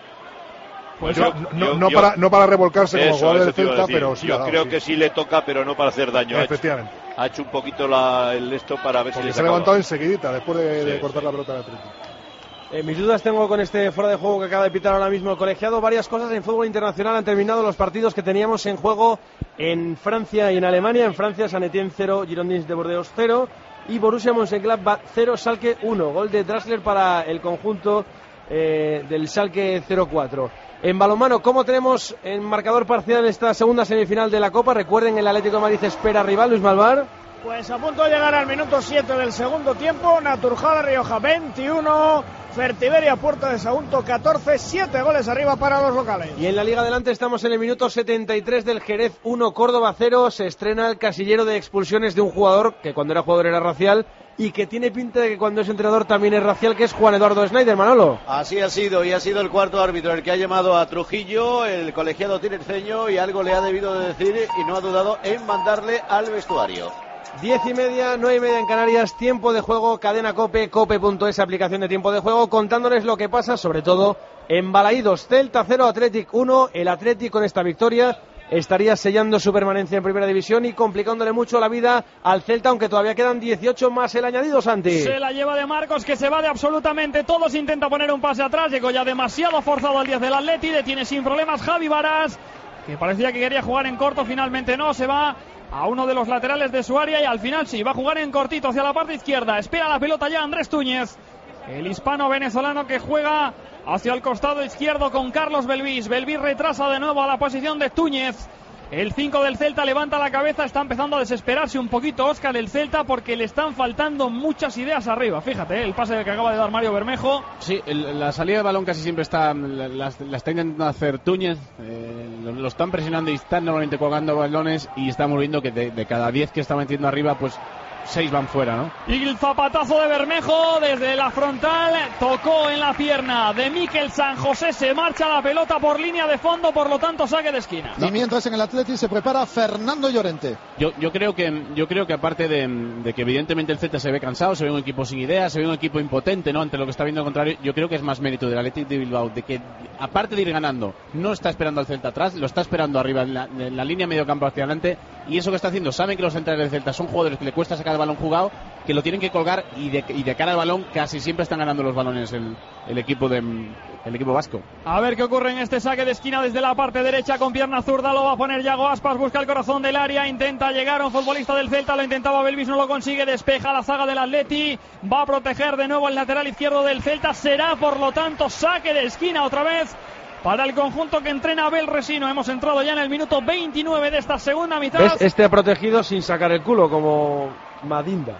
Pues yo, no, yo, no, yo, para, no para revolcarse eso, como jugador del Celta, pero sí. Yo dado, creo sí. que sí le toca, pero no para hacer daño. Efectivamente. Ha hecho, ha hecho un poquito la, el esto para ver Porque si le se ha levantado enseguidita después de, sí, de cortar sí. la pelota del Atlético. Eh, mis dudas tengo con este fuera de juego que acaba de pitar ahora mismo el colegiado. Varias cosas en fútbol internacional. Han terminado los partidos que teníamos en juego en Francia y en Alemania. En Francia, San Etienne cero, Girondins de Bordeaux cero y Borussia Mönchengladbach cero, Schalke uno. Gol de Draxler para el conjunto eh, del Schalke cero cuatro. En balonmano, ¿cómo tenemos en marcador parcial esta segunda semifinal de la Copa? Recuerden, el Atlético de Madrid espera rival, Luis Malvar. Pues a punto de llegar al minuto siete del segundo tiempo, Naturjala Rioja veintiuno, Fertiberia Puerto de Sagunto catorce, siete goles arriba para los locales. Y en la Liga Adelante estamos en el minuto setenta y tres del Jerez uno, Córdoba cero, se estrena el casillero de expulsiones de un jugador que cuando era jugador era racial y que tiene pinta de que cuando es entrenador también es racial, que es Juan Eduardo Schneider, Manolo. Así ha sido, y ha sido el cuarto árbitro el que ha llamado a Trujillo, el colegiado tinerfeño, y algo le ha debido de decir y no ha dudado en mandarle al vestuario. Diez y media, nueve y media en Canarias, tiempo de juego, cadena Cope, cope punto es, aplicación de tiempo de juego, contándoles lo que pasa, sobre todo en Balaídos. Celta cero, Athletic uno, el Athletic con esta victoria estaría sellando su permanencia en Primera División y complicándole mucho la vida al Celta, aunque todavía quedan dieciocho más el añadido, Santi. Se la lleva de Marcos, que se va de absolutamente todos, intenta poner un pase atrás, llegó ya demasiado forzado al diez del Atleti, detiene sin problemas Javi Varas, que parecía que quería jugar en corto, finalmente no, se va a uno de los laterales de su área y al final sí, va a jugar en cortito hacia la parte izquierda, espera la pelota ya Andrés Túñez, el hispano-venezolano que juega hacia el costado izquierdo con Carlos Belvis, Belvis retrasa de nuevo a la posición de Túñez, el cinco del Celta levanta la cabeza, está empezando a desesperarse un poquito Óscar del Celta porque le están faltando muchas ideas arriba, fíjate, ¿eh? El pase que acaba de dar Mario Bermejo. Sí, el, la salida de balón casi siempre está, la, la, la está intentando hacer Túñez, eh, lo, lo están presionando y están normalmente colgando balones y estamos viendo que de, de cada diez que está metiendo arriba, pues seis van fuera, ¿no? Y el zapatazo de Bermejo desde la frontal, tocó en la pierna de Miquel San José, se marcha la pelota por línea de fondo, por lo tanto saque de esquina. Y mientras en el Atleti se prepara Fernando Llorente. Yo, yo creo que yo creo que aparte de, de que evidentemente el Celta se ve cansado, se ve un equipo sin ideas, se ve un equipo impotente, ¿no? Ante lo que está viendo al contrario, yo creo que es más mérito del Athletic de Bilbao, de que aparte de ir ganando, no está esperando al Celta atrás, lo está esperando arriba en la, en la línea medio campo hacia adelante, y eso que está haciendo, saben que los centrales del Celta son jugadores que le cuesta sacar el balón jugado, que lo tienen que colgar y de, y de cara al balón casi siempre están ganando los balones el, el equipo de el equipo vasco. A ver qué ocurre en este saque de esquina desde la parte derecha con pierna zurda, lo va a poner Yago Aspas, busca el corazón del área, intenta llegar a un futbolista del Celta, lo intentaba Belvis, no lo consigue, despeja la zaga del Atleti, va a proteger de nuevo el lateral izquierdo del Celta, será por lo tanto saque de esquina otra vez para el conjunto que entrena Abel Resino. Hemos entrado ya en el minuto veintinueve de esta segunda mitad. ¿Ves? Este ha protegido sin sacar el culo, como Madinda.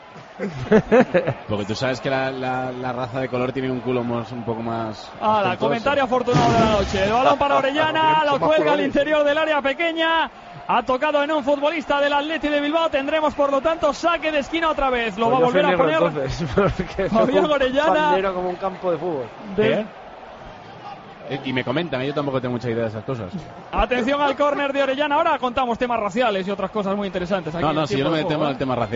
Porque tú sabes que la, la, la raza de color tiene un culo más, un poco más... Ah, la comentario afortunado de la noche. El balón para Orellana, lo cuelga al interior del área pequeña. Ha tocado en un futbolista del Atleti de Bilbao. Tendremos por lo tanto saque de esquina otra vez. Lo pues va a volver a poner entonces, Fabián Orellana. Como un campo de fútbol. De... ¿Eh? Y me comentan, yo tampoco tengo mucha idea de esas cosas. Atención al córner de Orellana. Ahora contamos temas raciales y otras cosas muy interesantes. Aquí no, no, si yo no me temo al tema racial.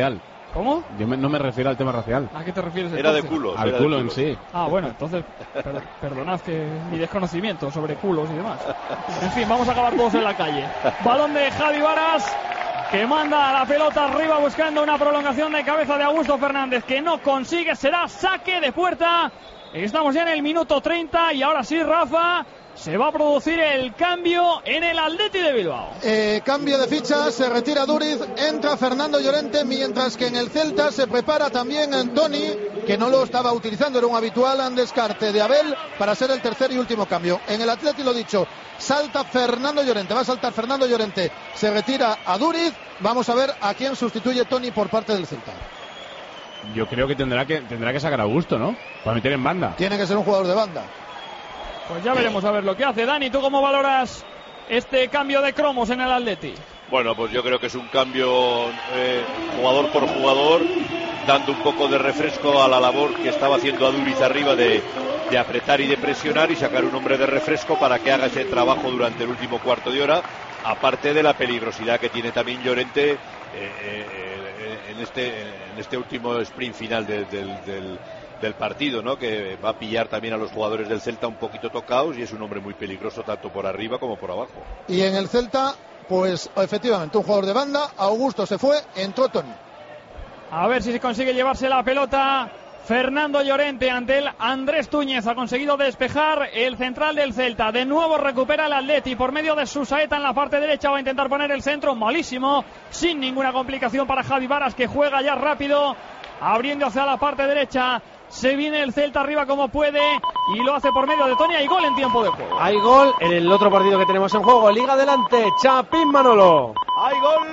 ¿Cómo? Yo me, no me refiero al tema racial. ¿A qué te refieres? Era de entonces? culos. Al era culo de en culos. sí. Ah, bueno, entonces, per perdonad que mi desconocimiento sobre culos y demás. En fin, vamos a acabar todos en la calle. Balón de Javi Varas, que manda la pelota arriba buscando una prolongación de cabeza de Augusto Fernández, que no consigue, será saque de puerta. Estamos ya en el minuto treinta y ahora sí, Rafa, se va a producir el cambio en el Athletic de Bilbao. Eh, cambio de ficha, se retira Duriz, entra Fernando Llorente, mientras que en el Celta se prepara también Antoni, que no lo estaba utilizando, era un habitual descarte de Abel para ser el tercer y último cambio. En el Athletic, lo dicho, salta Fernando Llorente, va a saltar Fernando Llorente, se retira a Duriz. Vamos a ver a quién sustituye Toni por parte del Celta. Yo creo que tendrá que tendrá que sacar a Augusto, ¿no? Para meter en banda. Tiene que ser un jugador de banda. Pues ya veremos a ver lo que hace. Dani, ¿tú cómo valoras este cambio de cromos en el Athletic? Bueno, pues yo creo que es un cambio eh, jugador por jugador, dando un poco de refresco a la labor que estaba haciendo Aduriz arriba de, de apretar y de presionar, y sacar un hombre de refresco para que haga ese trabajo durante el último cuarto de hora, aparte de la peligrosidad que tiene también Llorente eh, eh, en, este, en este último sprint final de, del, del, del partido, ¿no? Que va a pillar también a los jugadores del Celta un poquito tocados, y es un hombre muy peligroso tanto por arriba como por abajo. Y en el Celta, pues efectivamente un jugador de banda. Augusto se fue, entró Toni. A ver si se consigue llevarse la pelota Fernando Llorente ante el Andrés Túñez. Ha conseguido despejar el central del Celta. De nuevo recupera el Atleti por medio de su saeta en la parte derecha. Va a intentar poner el centro, malísimo, sin ninguna complicación para Javi Varas, que juega ya rápido, abriendo hacia la parte derecha. Se viene el Celta arriba como puede y lo hace por medio de Toni. Hay gol en tiempo de juego. Hay gol en el otro partido que tenemos en juego. Liga adelante, Chapín Manolo. Hay gol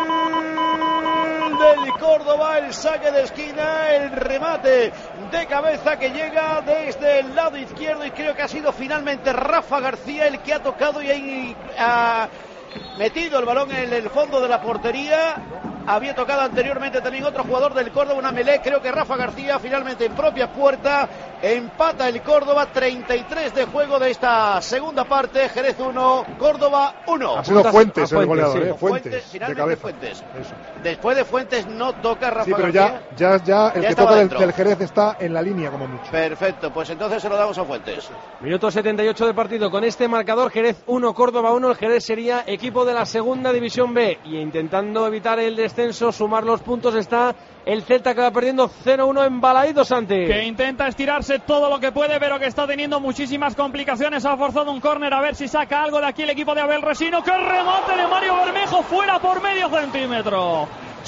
del Córdoba, el saque de esquina, el remate de cabeza que llega desde el lado izquierdo, y creo que ha sido finalmente Rafa García el que ha tocado y ha metido el balón en el fondo de la portería. Había tocado anteriormente también otro jugador del Córdoba, una melé, creo que Rafa García, finalmente en propia puerta. Empata el Córdoba, treinta y tres de juego de esta segunda parte. Jerez uno, Córdoba uno. Ha sido Fuentes el Fuentes, goleador, sí. ¿eh? Fuentes, Fuentes, de finalmente cabeza. Fuentes. Eso. Después de Fuentes no toca Rafa Sí, pero García. ya, ya, ya el Ya que estaba toca del, dentro. del Jerez está en la línea como mucho. Perfecto, pues entonces se lo damos a Fuentes. Minuto setenta y ocho de partido. Con este marcador, Jerez uno, Córdoba uno. El Jerez sería equipo de la segunda división B, y intentando evitar el descenso, sumar los puntos, está el Celta, que va perdiendo cero uno en Balaídos, Santi. Que intenta estirarse todo lo que puede, pero que está teniendo muchísimas complicaciones. Ha forzado un córner, a ver si saca algo de aquí el equipo de Abel Resino. ¡Qué remate de Mario Bermejo! Fuera por medio centímetro.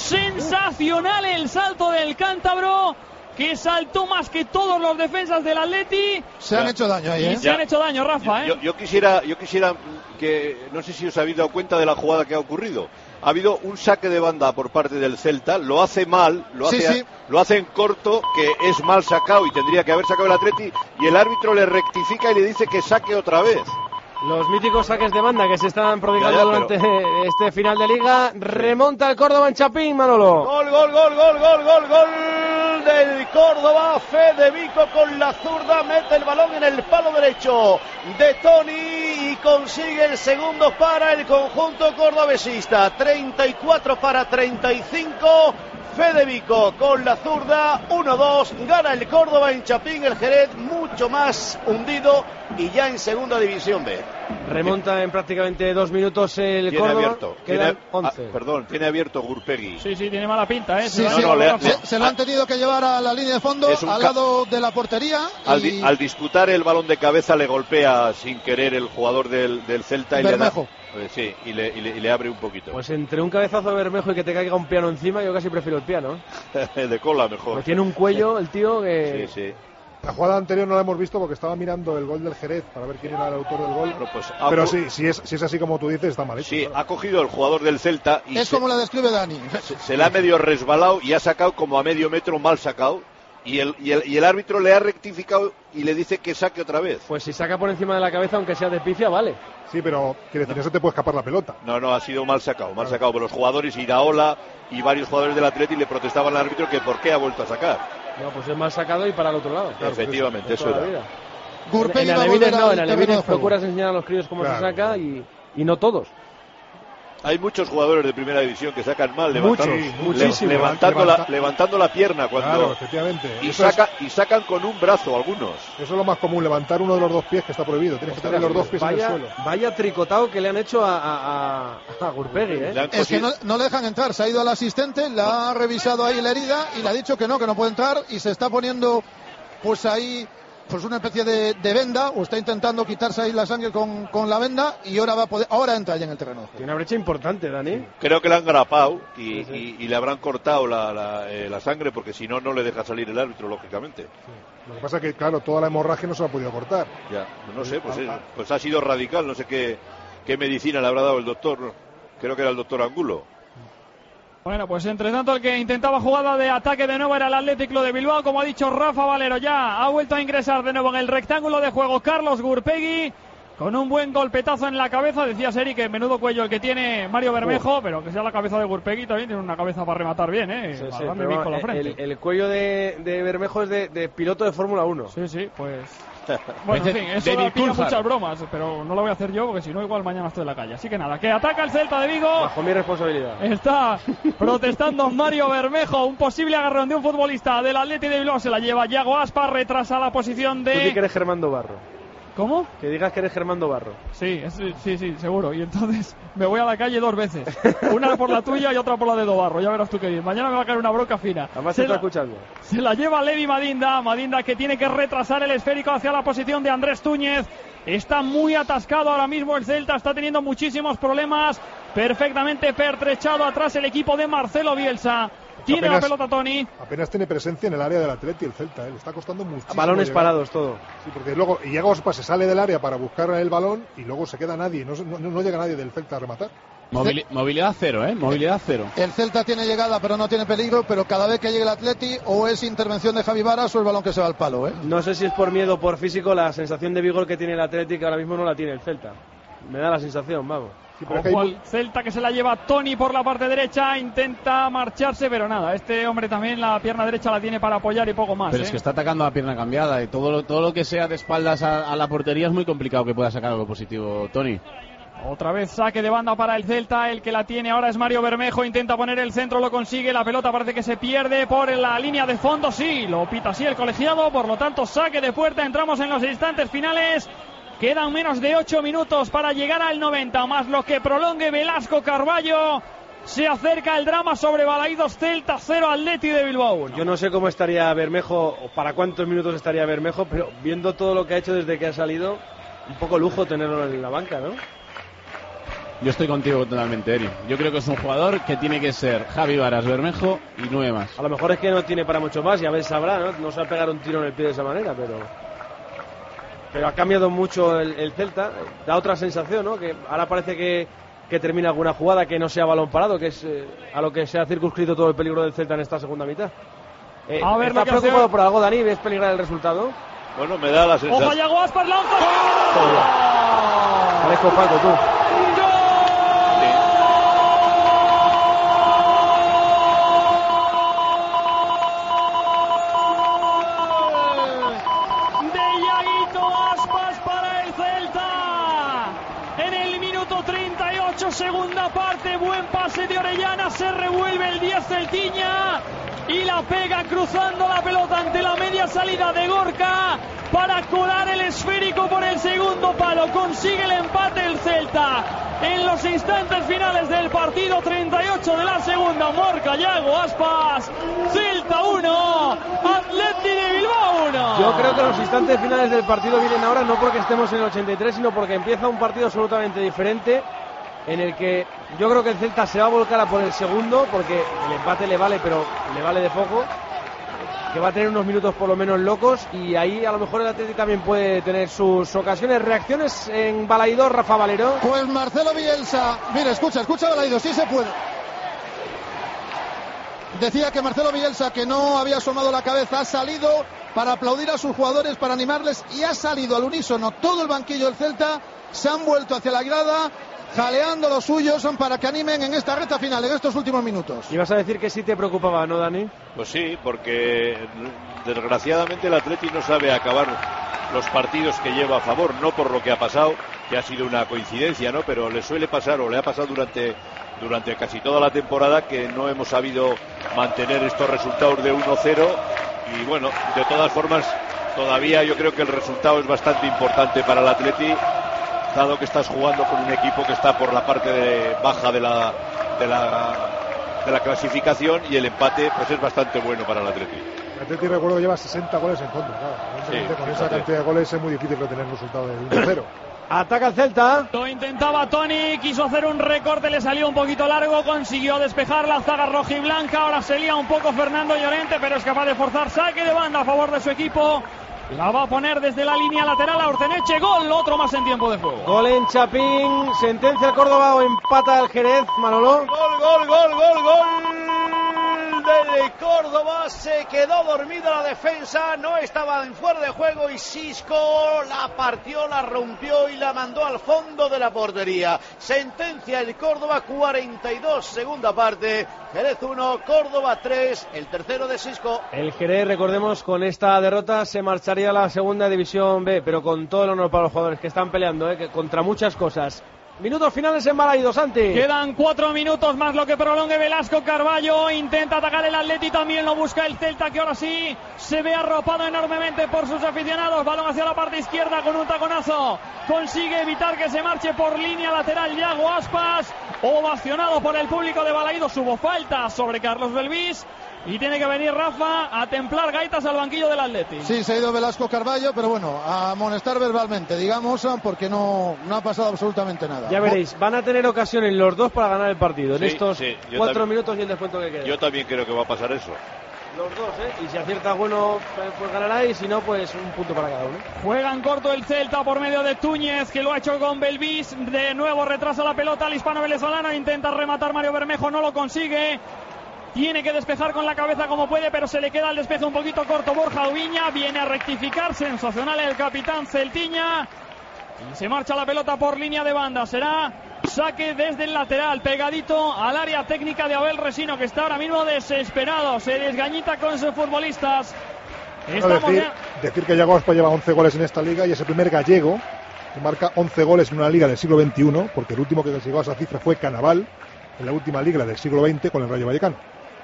Sensacional el salto del cántabro, que saltó más que todos los defensas del Atleti. Se han Ya. hecho daño ahí, Y ¿eh? se han hecho daño, Rafa, ¿eh? Yo, yo quisiera, yo quisiera que, no sé si os habéis dado cuenta de la jugada que ha ocurrido. Ha habido un saque de banda por parte del Celta, lo hace mal, lo Sí, hace, sí. lo hace en corto, que es mal sacado y tendría que haber sacado el Atleti, y el árbitro le rectifica y le dice que saque otra vez. Los míticos saques de banda que se están prodigando Ya, ya, durante este final de liga. Remonta el Córdoba en Chapín, Manolo. Gol, gol, gol, gol, gol, gol, gol del Córdoba. Fede Vico con la zurda mete el balón en el palo derecho de Toni y consigue el segundo para el conjunto cordobesista. treinta y cuatro para treinta y cinco. Fede Vico con la zurda, uno dos, gana el Córdoba en Chapín. El Jerez mucho más hundido y ya en segunda división B. Remonta en prácticamente dos minutos el Tiene Córdoba. abierto, Quedan tiene, once. ah, perdón, tiene abierto Gurpegui. Sí, sí, tiene mala pinta, ¿eh? Sí, Se va sí, a no, le- llevar le- Rafa. se, se lo han tenido que llevar a la línea de fondo, Es un al ca- lado de la portería. Al, y di- al disputar el balón de cabeza le golpea sin querer el jugador del, del Celta y Bermejo. le da, eh, sí, y le, y le- y le abre un poquito. Pues entre un cabezazo de Bermejo y que te caiga un piano encima, yo casi prefiero el piano. ¿eh? de cola mejor. Porque tiene un cuello el tío que... Sí, sí. La jugada anterior no la hemos visto porque estaba mirando el gol del Jerez para ver quién era el autor del gol. Bueno, pues ha Pero co- sí, si es, si es así como tú dices, está mal hecho. Sí, claro. ha cogido el jugador del Celta y es se, como la describe Dani. se, se le ha medio resbalado y ha sacado como a medio metro mal sacado. Y el, y, el, y el árbitro le ha rectificado y le dice que saque otra vez. Pues si saca por encima de la cabeza, aunque sea de pifia, vale. Sí, pero quiere decir, eso te puede escapar la pelota. No, no, ha sido mal sacado, mal sacado por los jugadores. Iraola y varios jugadores del Atleti le protestaban al árbitro que por qué ha vuelto a sacar. No, pues es mal sacado y para el otro lado. Efectivamente, eso Toda la era. vida. Gurpegui En va a Alevines volver no, al en terreno Alevines de juego. procuras enseñar a los críos cómo Claro, se saca claro. y, y no todos. Hay muchos jugadores de primera división que sacan mal, levantando, Muchos, muchísimo, le, levantando, levanta. la, levantando la pierna cuando Claro, efectivamente. y, Eso saca, es, y sacan con un brazo algunos. eso es lo más común, levantar uno de los dos pies, que está prohibido. Tienes que tener los dos pies vaya, en el suelo. Vaya tricotado que le han hecho a, a, a, a Gurpegui, ¿eh? Le han Es que cosi- no, no le dejan entrar, se ha ido al asistente, le ha revisado ahí la herida y le ha dicho que no, que no puede entrar y se está poniendo pues ahí pues una especie de, de venda o está intentando quitarse ahí la sangre con, con la venda y ahora va a poder, ahora entra ya en el terreno. Tiene una brecha importante, Dani. Creo que le han grapado y, Sí, sí. y- y le habrán cortado la, la, eh, la sangre porque si no, no le deja salir el árbitro, lógicamente. Lo que pasa es que, claro, toda la hemorragia no se la ha podido cortar. Ya, no sé, pues, Ah, es- ah. pues ha sido radical, no sé qué, qué medicina le habrá dado el doctor, ¿no? Creo que era el doctor Angulo. Bueno, pues entre tanto el que intentaba jugada de ataque de nuevo era el Atlético de Bilbao, como ha dicho Rafa Valero, ya ha vuelto a ingresar de nuevo en el rectángulo de juego Carlos Gurpegui, con un buen golpetazo en la cabeza. Decía Seri que menudo cuello el que tiene Mario Bermejo, pero que sea la cabeza de Gurpegui también tiene una cabeza para rematar bien, ¿eh? Sí, sí, Para darle pero bien vamos, con la el, frente. el cuello de, de Bermejo es de, de piloto de Fórmula uno. Sí, sí, pues... Bueno, en Dice fin, eso David da pilla Coulthard. muchas bromas, pero no lo voy a hacer yo porque si no igual mañana estoy en la calle. Así que nada, que ataca el Celta de Vigo. Bajo mi responsabilidad. Está protestando Mario Bermejo, un posible agarrón de un futbolista del Atlético de Bilbao, se la lleva Yago Aspas, retrasa la posición Tú di que de... eres Germán Barro. ¿Cómo? Que digas que eres Germán Barro. Sí, es- sí, sí, seguro. Y entonces me voy a la calle dos veces. Una por la tuya y otra por la de Dobarro. Ya verás tú qué bien. Mañana me va a caer una bronca fina. Además Se se está la- escuchando. Se la lleva Levi Madinda, Madinda que tiene que retrasar el esférico hacia la posición de Andrés Túñez. Está muy atascado ahora mismo el Celta, está teniendo muchísimos problemas. Perfectamente pertrechado atrás el equipo de Marcelo Bielsa. Tiene Apenas- la pelota Tony. Apenas tiene presencia en el área del Atleti el Celta, ¿eh? Le está costando muchísimo. Balones llegar. parados, todo. Sí, porque luego y llega Ospa, se sale del área para buscar el balón y luego se queda nadie, no, se- no, no llega nadie del Celta a rematar. Movili- movilidad cero, ¿eh? Movilidad cero. El Celta tiene llegada pero no tiene peligro, pero cada vez que llegue el Atleti o es intervención de Javi Varas o el balón que se va al palo, ¿eh? No sé si es por miedo o por físico, la sensación de vigor que tiene el Atlético ahora mismo no la tiene el Celta. Me da la sensación, vamos. Sí, pero es que hay Ojo mu- al Celta que se la lleva Tony por la parte derecha, intenta marcharse, pero nada, este hombre también la pierna derecha la tiene para apoyar y poco más. Pero ¿eh? es que está atacando a pierna cambiada y todo lo, todo lo que sea de espaldas a, a la portería es muy complicado que pueda sacar algo positivo, Tony. Otra vez saque de banda para el Celta, el que la tiene ahora es Mario Bermejo, intenta poner el centro, lo consigue, la pelota parece que se pierde por la línea de fondo, sí, lo pita así el colegiado, por lo tanto saque de puerta, entramos en los instantes finales. Quedan menos de ocho minutos para llegar al noventa, más lo que prolongue Velasco Carballo. Se acerca el drama sobre Balaídos, Celta cero, Atleti de Bilbao uno. Yo no sé cómo estaría Bermejo o para cuántos minutos estaría Bermejo, pero viendo todo lo que ha hecho desde que ha salido, un poco lujo tenerlo en la banca, ¿no? Yo estoy contigo totalmente, Eri. Yo creo que es un jugador que tiene que ser Javi Varas, Bermejo y nueve más. A lo mejor es que no tiene para mucho más y a veces sabrá, ¿no? No sabe pegar un tiro en el pie de esa manera, pero... Pero ha cambiado mucho el, el Celta, da otra sensación, ¿no? Que ahora parece que, que termina alguna jugada que no sea balón parado, que es eh, a lo que se ha circunscrito todo el peligro del Celta en esta segunda mitad. Eh, A ver ¿Estás lo que hace- preocupado por algo, Dani? ¿Ves peligrar el resultado? Bueno, me da la Ojo, sensación. Yago Aspas, lanza. Alejo Paco, tú. De Yaguito Aspas para el Celta. En el minuto treinta y ocho, segunda parte, buen pase de Orellana, se revuelve el diez Celtiña y la pega cruzando la pelota ante la media salida de Gorka para colar el esférico por el segundo palo. Consigue el empate el Celta en los instantes finales del partido. Treinta y ocho de la segunda, marca Yago Aspas. Celta uno, Atleti de Bilbao uno. Yo creo que los instantes finales del partido vienen ahora no porque estemos en el ochenta y tres, sino porque empieza un partido absolutamente diferente en el que yo creo que el Celta se va a volcar a por el segundo porque el empate le vale, pero le vale de poco, que va a tener unos minutos por lo menos locos y ahí a lo mejor el Atlético también puede tener sus ocasiones. Reacciones en Balaídos, Rafa Valero. Pues Marcelo Bielsa, mira, escucha, escucha Balaídos, sí se puede. Decía que Marcelo Bielsa, que no había asomado la cabeza, ha salido para aplaudir a sus jugadores, para animarles y ha salido al unísono todo el banquillo del Celta, se han vuelto hacia la grada, jaleando los suyos para que animen en esta recta final, en estos últimos minutos. Y vas a decir que sí te preocupaba, ¿no, Dani? Pues sí, porque desgraciadamente el Atleti no sabe acabar los partidos que lleva a favor, no por lo que ha pasado, que ha sido una coincidencia, ¿no? Pero le suele pasar, o le ha pasado durante, durante casi toda la temporada, que no hemos sabido mantener estos resultados de uno cero. Y bueno, de todas formas, todavía yo creo que el resultado es bastante importante para el Atleti, dado que estás jugando con un equipo que está por la parte de baja de la, de la, de la clasificación, y el empate pues es bastante bueno para el Atleti. El Atleti, recuerdo, lleva sesenta goles en contra, claro. Sí, con fíjate. esa cantidad de goles es muy difícil retener el resultado de uno cero. Ataca el Celta. Lo intentaba Toni, quiso hacer un recorte, le salió un poquito largo, consiguió despejar la zaga rojiblanca. Ahora se lía un poco Fernando Llorente, pero es capaz de forzar saque de banda a favor de su equipo. La va a poner desde la línea lateral a Orteneche. Gol, otro más en tiempo de juego. Gol en Chapín. Sentencia el Córdoba o empata el Jerez, Manolo. Gol, gol, gol, gol, gol del Córdoba. Se quedó dormida la defensa, no estaba en fuera de juego y Xisco la partió, la rompió y la mandó al fondo de la portería. Sentencia el Córdoba, cuarenta y dos, segunda parte. Jerez uno, Córdoba tres, el tercero de Xisco. El Jerez, recordemos, con esta derrota se marcharía a la segunda división B, pero con todo el honor para los jugadores que están peleando, ¿eh? Que contra muchas cosas. Minutos finales en Balaidos, Santi. Quedan cuatro minutos más lo que prolongue Velasco Carballo. Intenta atacar el Atleti, también lo busca el Celta, que ahora sí se ve arropado enormemente por sus aficionados. Balón hacia la parte izquierda con un taconazo. Consigue evitar que se marche por línea lateral Yago Aspas. Ovacionado por el público de Balaidos. Hubo falta sobre Carlos Belvis. Y tiene que venir Rafa a templar gaitas al banquillo del Atleti. Sí, se ha ido Velasco Carballo, pero bueno, a amonestar verbalmente, digamos, porque no, no ha pasado absolutamente nada. Ya veréis, van a tener ocasiones los dos para ganar el partido. Sí, en estos sí, cuatro también, minutos y el descuento que queda. Yo también creo que va a pasar eso. Los dos, ¿eh? Y si acierta bueno, pues ganará, y si no, pues un punto para cada uno. Juega en corto el Celta por medio de Túñez, que lo ha hecho con Belvis. De nuevo retrasa la pelota al hispano-venezolano. Intenta rematar Mario Bermejo, no lo consigue. Tiene que despejar con la cabeza como puede, pero se le queda el despeje un poquito corto. Borja Ubiña viene a rectificar, sensacional el capitán Celtiña. Y se marcha la pelota por línea de banda. Será saque desde el lateral, pegadito al área técnica de Abel Resino, que está ahora mismo desesperado. Se desgañita con sus futbolistas. Estamos decir, ya... decir que Yago Aspas lleva once goles en esta liga y es el primer gallego que marca once goles en una liga del siglo veintiuno, porque el último que llegó a esa cifra fue Canaval en la última liga del siglo veinte con el Rayo Vallecano.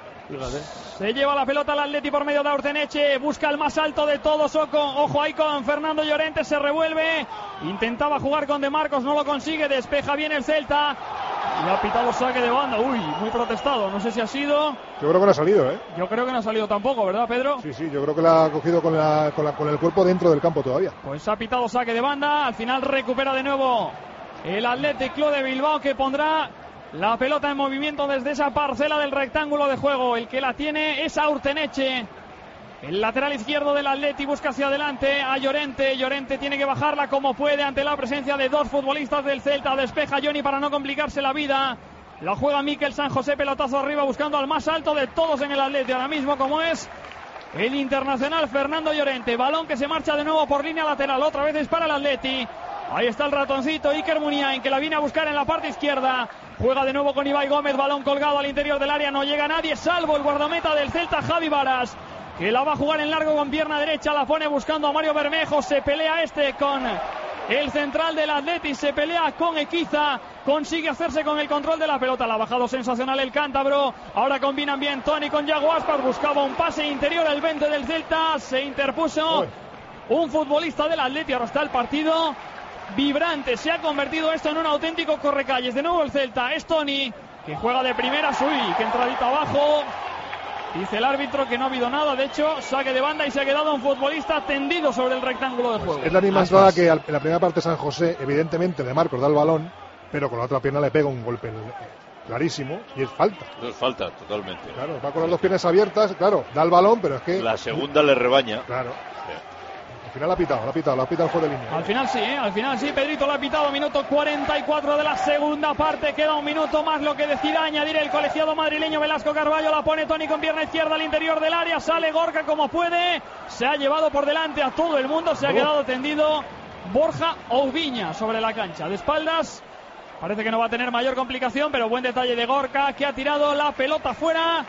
Se lleva la pelota al Atleti por medio de Orteneche, busca el más alto de todos. Ojo ahí con Fernando Llorente, se revuelve, intentaba jugar con De Marcos, no lo consigue, despeja bien el Celta y ha pitado saque de banda. Uy, muy protestado, no sé si ha sido. Yo creo que no ha salido, ¿eh? Yo creo que no ha salido tampoco, ¿verdad, Pedro? Sí, sí, yo creo que la ha cogido con, la, con, la, con el cuerpo dentro del campo todavía. Pues ha pitado saque de banda, al final recupera de nuevo el Athletic Club de Bilbao, que pondrá la pelota en movimiento desde esa parcela del rectángulo de juego. El que la tiene es a Urteneche. El lateral izquierdo del Atleti busca hacia adelante a Llorente. Llorente tiene que bajarla como puede ante la presencia de dos futbolistas del Celta. Despeja Johnny para no complicarse la vida. La juega Mikel San José, pelotazo arriba buscando al más alto de todos en el Atleti ahora mismo, como es el internacional Fernando Llorente. Balón que se marcha de nuevo por línea lateral. Otra vez es para el Atleti. Ahí está el ratoncito Iker Muniain, que la viene a buscar en la parte izquierda. Juega de nuevo con Ibai Gómez, balón colgado al interior del área, no llega nadie salvo el guardameta del Celta, Javi Varas, que la va a jugar en largo con pierna derecha, la pone buscando a Mario Bermejo. Se pelea este con el central del Atleti, se pelea con Equiza, consigue hacerse con el control de la pelota. La ha bajado sensacional el cántabro. Ahora combinan bien Toni con Yago Aspas, buscaba un pase interior el veinte del Celta, se interpuso un futbolista del Atleti. Ahora está el partido vibrante, se ha convertido esto en un auténtico correcalles. De nuevo el Celta, es Toni, que juega de primeras. Uy, que entradita abajo. Dice el árbitro que no ha habido nada. De hecho, saque de banda y se ha quedado un futbolista tendido sobre el rectángulo de juego. Es la misma entrada que en la primera parte San José. Evidentemente De Marcos da el balón, pero con la otra pierna le pega un golpe clarísimo y es falta. No es falta, totalmente. Claro, va con las dos piernas abiertas, claro, da el balón, pero es que... La segunda le rebaña. Claro. Al final la ha pitado, la ha pitado, la ha pitado el juego de línea. Al final sí, ¿eh? al final sí, Pedrito la ha pitado. Minuto cuarenta y cuatro de la segunda parte. Queda un minuto más, lo que decida añadir el colegiado madrileño Velasco Carballo. La pone Toni con pierna izquierda al interior del área. Sale Gorka como puede. Se ha llevado por delante a todo el mundo. Se ha quedado tendido Borja Oubiña sobre la cancha. De espaldas, parece que no va a tener mayor complicación, pero buen detalle de Gorka, que ha tirado la pelota fuera.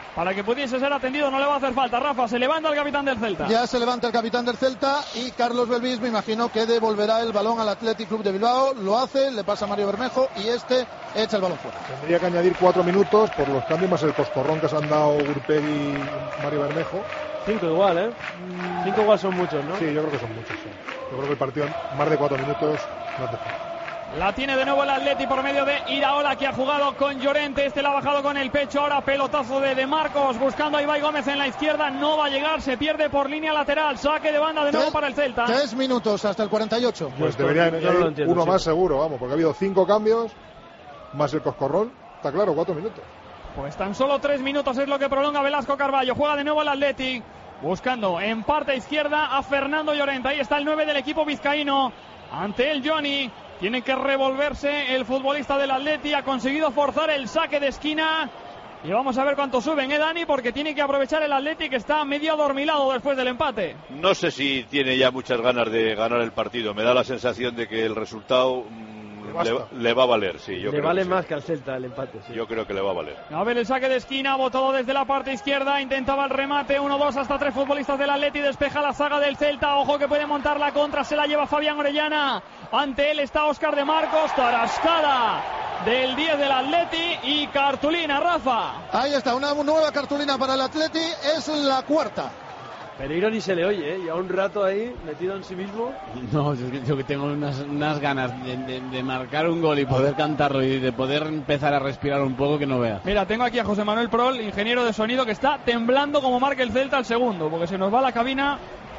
para que pudiese ser atendido. No le va a hacer falta. Rafa, se levanta el capitán del Celta. Ya se levanta el capitán del Celta y Carlos Belvis me imagino que devolverá el balón al Athletic Club de Bilbao. Lo hace, le pasa a Mario Bermejo y este echa el balón fuera. Tendría que añadir cuatro minutos por los cambios más el coscorrón que se han dado Gurpegui y Mario Bermejo. Cinco igual, ¿eh? Cinco igual son muchos, ¿no? Sí, yo creo que son muchos, sí. Yo creo que el partido más de cuatro minutos no hace falta. La tiene de nuevo el Atleti por medio de Iraola, que ha jugado con Llorente. Este la ha bajado con el pecho. Ahora pelotazo de De Marcos buscando a Ibai Gómez en la izquierda. No va a llegar, se pierde por línea lateral. Saque de banda de nuevo para el Celta. Tres minutos hasta el cuarenta y ocho. Pues debería añadir uno más seguro, vamos, porque ha habido cinco cambios más el coscorrón. Está claro, cuatro minutos. Pues tan solo tres minutos es lo que prolonga Velasco Carballo. Juega de nuevo el Athletic, buscando en parte izquierda a Fernando Llorente. Ahí está el nueve del equipo vizcaíno. Ante el Johnny. Tiene que revolverse el futbolista del Atleti. Ha conseguido forzar el saque de esquina. Y vamos a ver cuánto suben, ¿eh, Dani? Porque tiene que aprovechar el Atleti, que está medio adormilado después del empate. No sé si tiene ya muchas ganas de ganar el partido. Me da la sensación de que el resultado mmm, le, le va a valer. Sí, yo le creo vale que más sí. que al Celta el empate. Sí. Yo creo que le va a valer. A ver el saque de esquina, botado desde la parte izquierda. Intentaba el remate. uno, dos, hasta tres futbolistas del Atleti. Despeja la saga del Celta. Ojo que puede montar la contra. Se la lleva Fabián Orellana. Ante él está Óscar de Marcos. Tarascada del diez del Atleti y cartulina, Rafa. Ahí está, una nueva cartulina para el Atleti. Es la cuarta. Pereiro ni se le oye, ¿eh? Ya un rato ahí metido en sí mismo. No, yo, yo que tengo unas, unas ganas de, de, de marcar un gol y poder cantarlo y de poder empezar a respirar un poco que no vea. Mira, tengo aquí a José Manuel Prol, ingeniero de sonido, que está temblando como marque el Celta al segundo, porque se nos va la cabina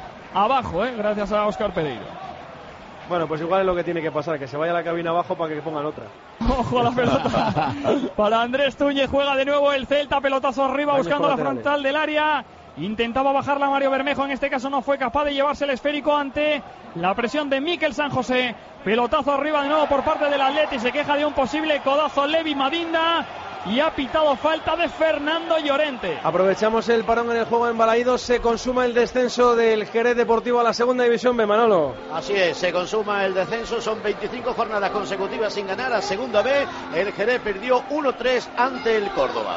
abajo, ¿eh? Gracias a Óscar Pereiro. Bueno, pues igual es lo que tiene que pasar, que se vaya la cabina abajo para que pongan otra. Ojo a la pelota para Andrés Túñez. Juega de nuevo el Celta, pelotazo arriba buscando la frontal del área. Intentaba bajarla Mario Bermejo, en este caso no fue capaz de llevarse el esférico ante la presión de Mikel San José. Pelotazo arriba de nuevo por parte del Atleti, se queja de un posible codazo Levi Madinda y ha pitado falta de Fernando Llorente. Aprovechamos el parón en el juego en Balaídos, se consuma el descenso del Jerez Deportivo a la segunda división B, Manolo. Así es, se consuma el descenso, son veinticinco jornadas consecutivas sin ganar a segunda B. El Jerez perdió uno tres ante el Córdoba.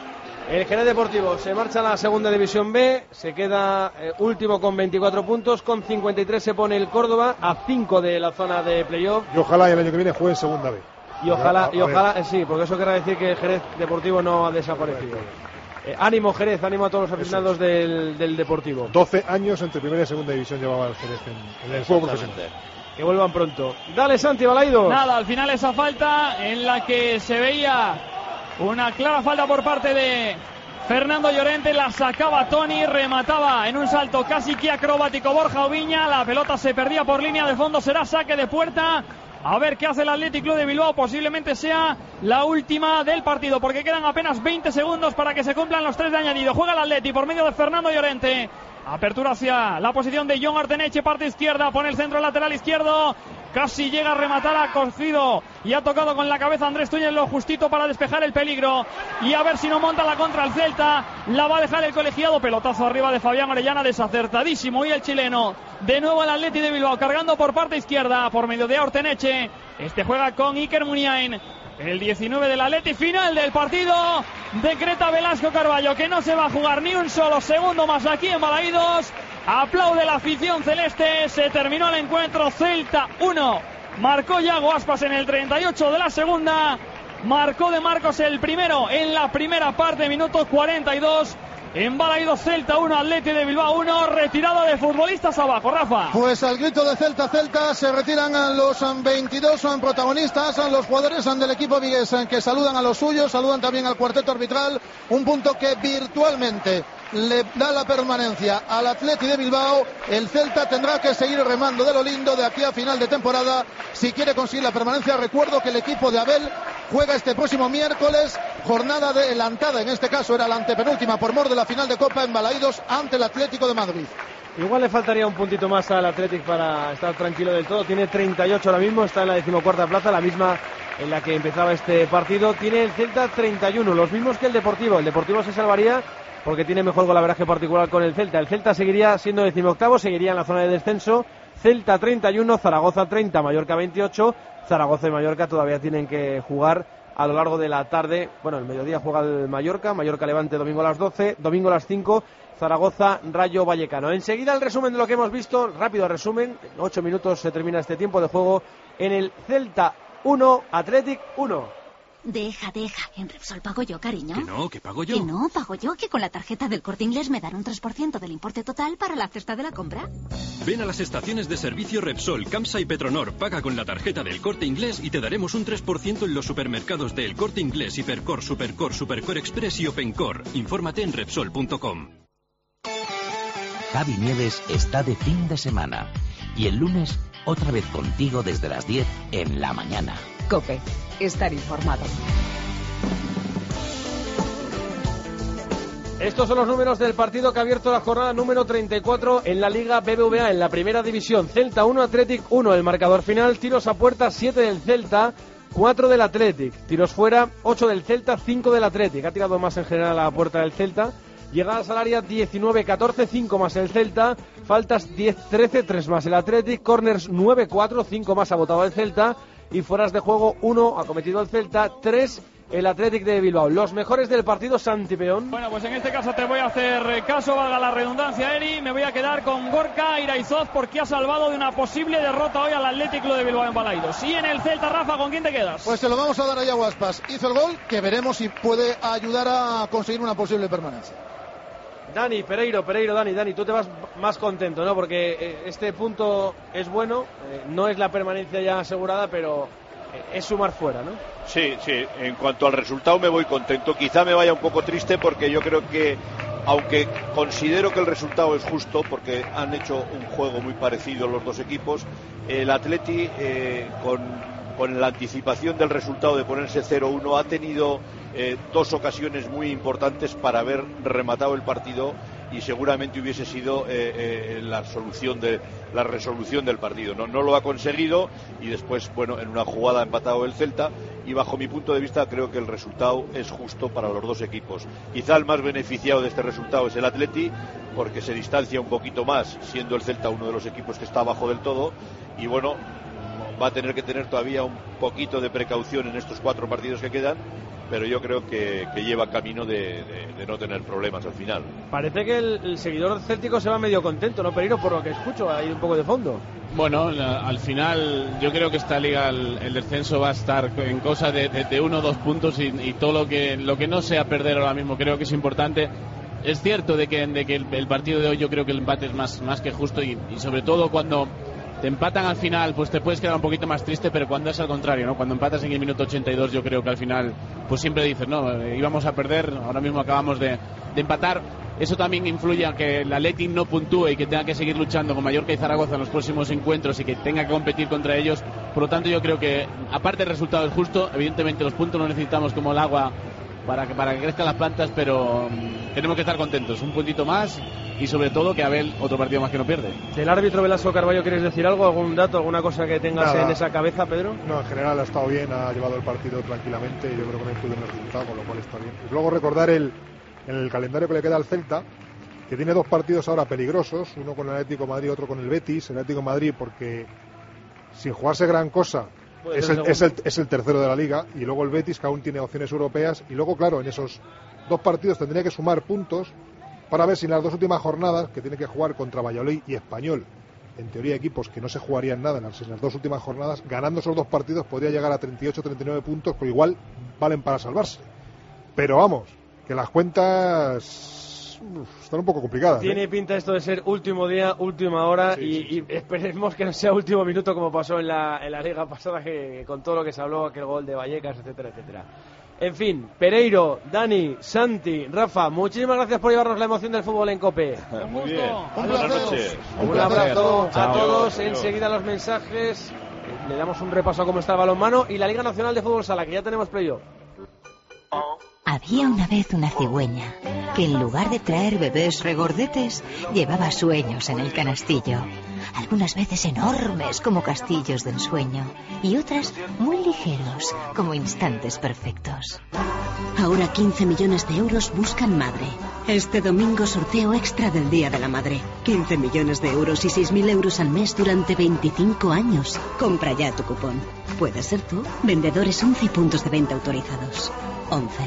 El Jerez Deportivo se marcha a la segunda división B, se queda eh, último con veinticuatro puntos, con cincuenta y tres se pone el Córdoba a cinco de la zona de playoff. Y ojalá el año que viene juegue en segunda B. Y ojalá, y ojalá, eh, sí, porque eso querrá decir que el Jerez Deportivo no ha desaparecido. Eh, ánimo Jerez, ánimo a todos los aficionados del, del Deportivo. doce años entre primera y segunda división llevaba el Jerez en, en el juego profesional. Que vuelvan pronto. Dale, Santi, Balaidos. Nada, al final esa falta en la que se veía una clara falta por parte de Fernando Llorente, la sacaba Toni, remataba en un salto casi que acrobático Borja Oviña, la pelota se perdía por línea de fondo, será saque de puerta. A ver qué hace el Athletic Club de Bilbao, posiblemente sea la última del partido, porque quedan apenas veinte segundos para que se cumplan los tres de añadido. Juega el Athletic por medio de Fernando Llorente. Apertura hacia la posición de Jon Arteneche, parte izquierda, pone el centro lateral izquierdo. Casi llega a rematar, ha cogido y ha tocado con la cabeza Andrés Túñez lo justito para despejar el peligro. Y a ver si no monta la contra el Celta. La va a dejar el colegiado. Pelotazo arriba de Fabián Orellana, desacertadísimo. Y el chileno. De nuevo el Athletic de Bilbao cargando por parte izquierda por medio de Orteneche. Este juega con Iker Muniain. El diecinueve del Athletic, final del partido. Decreta Velasco Carballo que no se va a jugar ni un solo segundo más aquí en Balaídos. Aplaude la afición celeste. Se terminó el encuentro. Celta uno. Marcó Yago Aspas en el treinta y ocho de la segunda. Marcó de Marcos el primero en la primera parte, minuto cuarenta y dos. En Balaídos, Celta uno, Athletic de Bilbao uno, retirada de futbolistas abajo, Rafa. Pues al grito de Celta, Celta, se retiran a los veintidós son protagonistas, los jugadores del equipo vigués que saludan a los suyos, saludan también al cuarteto arbitral, un punto que virtualmente le da la permanencia al Athletic de Bilbao. El Celta tendrá que seguir remando de lo lindo de aquí a final de temporada si quiere conseguir la permanencia. Recuerdo que el equipo de Abel juega este próximo miércoles, jornada adelantada, en este caso era la antepenúltima por mor de la final de Copa en Balaídos ante el Atlético de Madrid. Igual le faltaría un puntito más al Athletic para estar tranquilo del todo. Tiene treinta y ocho ahora mismo, está en la decimocuarta plaza, la misma en la que empezaba este partido. Tiene el Celta treinta y uno, los mismos que el Deportivo. El Deportivo se salvaría porque tiene mejor golaveraje particular con el Celta. El Celta seguiría siendo decimoctavo, seguiría en la zona de descenso. Celta treinta y uno, Zaragoza treinta, Mallorca veintiocho. Zaragoza y Mallorca todavía tienen que jugar a lo largo de la tarde. Bueno, el mediodía juega el Mallorca, Mallorca Levante domingo a las doce, domingo a las cinco, Zaragoza Rayo Vallecano. Enseguida el resumen de lo que hemos visto, rápido resumen, en ocho minutos se termina este tiempo de juego en el Celta uno, Athletic uno. Deja, deja. En Repsol pago yo, cariño. Que no, que pago yo. Que no, pago yo, que con la tarjeta del Corte Inglés me dan un tres por ciento del importe total para la cesta de la compra. Ven a las estaciones de servicio Repsol, Camsa y Petronor. Paga con la tarjeta del Corte Inglés y te daremos un tres por ciento en los supermercados del Corte Inglés, Hipercor, Supercor, Supercor Express y Opencor. Infórmate en Repsol punto com. Javi Nieves está de fin de semana. Y el lunes, otra vez contigo desde las diez en la mañana. COPE. Estar informado. Estos son los números del partido que ha abierto la jornada número treinta y cuatro en la Liga B B V A, en la primera división. Celta uno, Athletic uno. El marcador final, tiros a puerta, siete del Celta, cuatro del Athletic. Tiros fuera, ocho del Celta, cinco del Athletic. Ha tirado más en general a la puerta del Celta. Llegadas al área diecinueve catorce, cinco más el Celta. Faltas diez trece, tres más el Athletic. Corners nueve cuatro, cinco más ha votado el Celta. Y fueras de juego, uno ha cometido el Celta, tres el Athletic de Bilbao. Los mejores del partido, Santi Peón. Bueno, pues en este caso te voy a hacer caso, valga la redundancia, Eri. Me voy a quedar con Gorka Iraizoz porque ha salvado de una posible derrota hoy al Athletic Club de Bilbao en Balaidos. Y en el Celta, Rafa, ¿con quién te quedas? Pues se lo vamos a dar a Yago Aspas. Hizo el gol, que veremos si puede ayudar a conseguir una posible permanencia. Dani, Pereiro, Pereiro, Dani, Dani, tú te vas más contento, ¿no? Porque eh, este punto es bueno, eh, no es la permanencia ya asegurada, pero eh, es sumar fuera, ¿no? Sí, sí, en cuanto al resultado me voy contento. Quizá me vaya un poco triste porque yo creo que, aunque considero que el resultado es justo, porque han hecho un juego muy parecido los dos equipos, el Atleti, eh, con, con la anticipación del resultado de ponerse cero uno, ha tenido Eh, dos ocasiones muy importantes para haber rematado el partido y seguramente hubiese sido eh, eh, la solución de la resolución del partido. No, no lo ha conseguido y después, bueno, en una jugada ha empatado el Celta y bajo mi punto de vista creo que el resultado es justo para los dos equipos. Quizá el más beneficiado de este resultado es el Atleti porque se distancia un poquito más, siendo el Celta uno de los equipos que está abajo del todo y bueno, va a tener que tener todavía un poquito de precaución en estos cuatro partidos que quedan, pero yo creo que, que lleva camino de, de, de no tener problemas al final. Parece que el, el seguidor céltico se va medio contento, ¿no, Pereiro? Por lo que escucho, hay un poco de fondo. Bueno, la, al final yo creo que esta liga, el, el descenso va a estar en cosa de, de, de uno o dos puntos y, y todo lo que, lo que no sea perder ahora mismo creo que es importante. Es cierto de que, de que el, el partido de hoy yo creo que el empate es más, más que justo y, y sobre todo cuando te empatan al final, pues te puedes quedar un poquito más triste, pero cuando es al contrario, ¿no? Cuando empatas en el minuto ochenta y dos, yo creo que al final, pues siempre dices, no, eh, íbamos a perder, ahora mismo acabamos de, de empatar. Eso también influye a que el Athletic no puntúe y que tenga que seguir luchando con Mallorca y Zaragoza en los próximos encuentros y que tenga que competir contra ellos. Por lo tanto, yo creo que, aparte el resultado es justo, evidentemente los puntos los necesitamos como el agua para que, para que crezcan las plantas, pero um, tenemos que estar contentos, un puntito más y sobre todo que Abel otro partido más que no pierde. Del árbitro Velasco Carballo, ¿quieres decir algo? ¿Algún dato, alguna cosa que tengas Nada. en esa cabeza, Pedro? No, en general ha estado bien, ha llevado el partido tranquilamente y yo creo que no influye en el resultado, con lo cual está bien. Y luego recordar el, en el calendario que le queda al Celta, que tiene dos partidos ahora peligrosos, uno con el Atlético de Madrid y otro con el Betis. El Atlético de Madrid porque sin jugarse gran cosa es el, es, el, es el tercero de la liga, y luego el Betis que aún tiene opciones europeas, y luego claro, en esos dos partidos tendría que sumar puntos para ver si en las dos últimas jornadas, que tiene que jugar contra Valladolid y Español, en teoría equipos que no se jugarían nada en las, en las dos últimas jornadas, ganando esos dos partidos podría llegar a treinta y ocho treinta y nueve puntos, pues igual valen para salvarse. Pero vamos, que las cuentas uf, están un poco complicadas. Tiene ¿eh? pinta esto de ser último día, última hora, sí, y, sí, sí. y esperemos que no sea último minuto como pasó en la, en la liga pasada, que con todo lo que se habló, aquel gol de Vallecas, etcétera, etcétera. En fin, Pereiro, Dani, Santi, Rafa, muchísimas gracias por llevarnos la emoción del fútbol en COPE. Muy bien. Un Buenas placer. noches. Un abrazo a Chao. todos. Adiós. Enseguida los mensajes. Le damos un repaso a cómo está el balonmano y la Liga Nacional de Fútbol Sala, que ya tenemos playoff. Había una vez una cigüeña que en lugar de traer bebés regordetes llevaba sueños en el canastillo. Algunas veces enormes como castillos de ensueño y otras muy ligeros como instantes perfectos. Ahora quince millones de euros buscan madre. Este domingo sorteo extra del Día de la Madre. quince millones de euros y seis mil euros al mes durante veinticinco años. Compra ya tu cupón. Puede ser tú. Vendedores once y puntos de venta autorizados. once.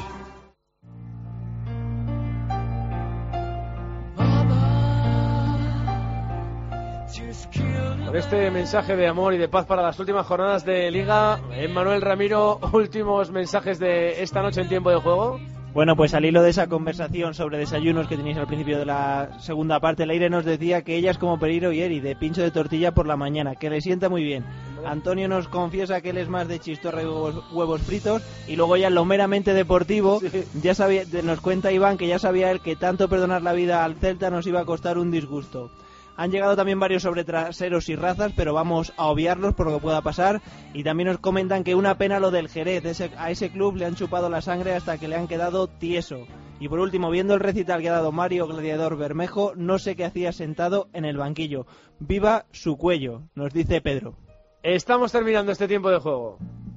Con este mensaje de amor y de paz para las últimas jornadas de Liga, Emmanuel Ramiro, últimos mensajes de esta noche en tiempo de juego. Bueno, pues al hilo de esa conversación sobre desayunos que tenéis al principio de la segunda parte, Leire nos decía que ella es como Pereiro y Eri, de pincho de tortilla por la mañana, que le sienta muy bien. Antonio nos confiesa que él es más de chistorra y huevos, huevos fritos, y luego ya en lo meramente deportivo, sí. ya sabía, nos cuenta Iván que ya sabía él que tanto perdonar la vida al Celta nos iba a costar un disgusto. Han llegado también varios sobre traseros y razas, pero vamos a obviarlos por lo que pueda pasar. Y también nos comentan que una pena lo del Jerez. Ese, a ese club le han chupado la sangre hasta que le han quedado tieso. Y por último, viendo el recital que ha dado Mario Gladiador Bermejo, no sé qué hacía sentado en el banquillo. ¡Viva su cuello!, nos dice Pedro. Estamos terminando este tiempo de juego.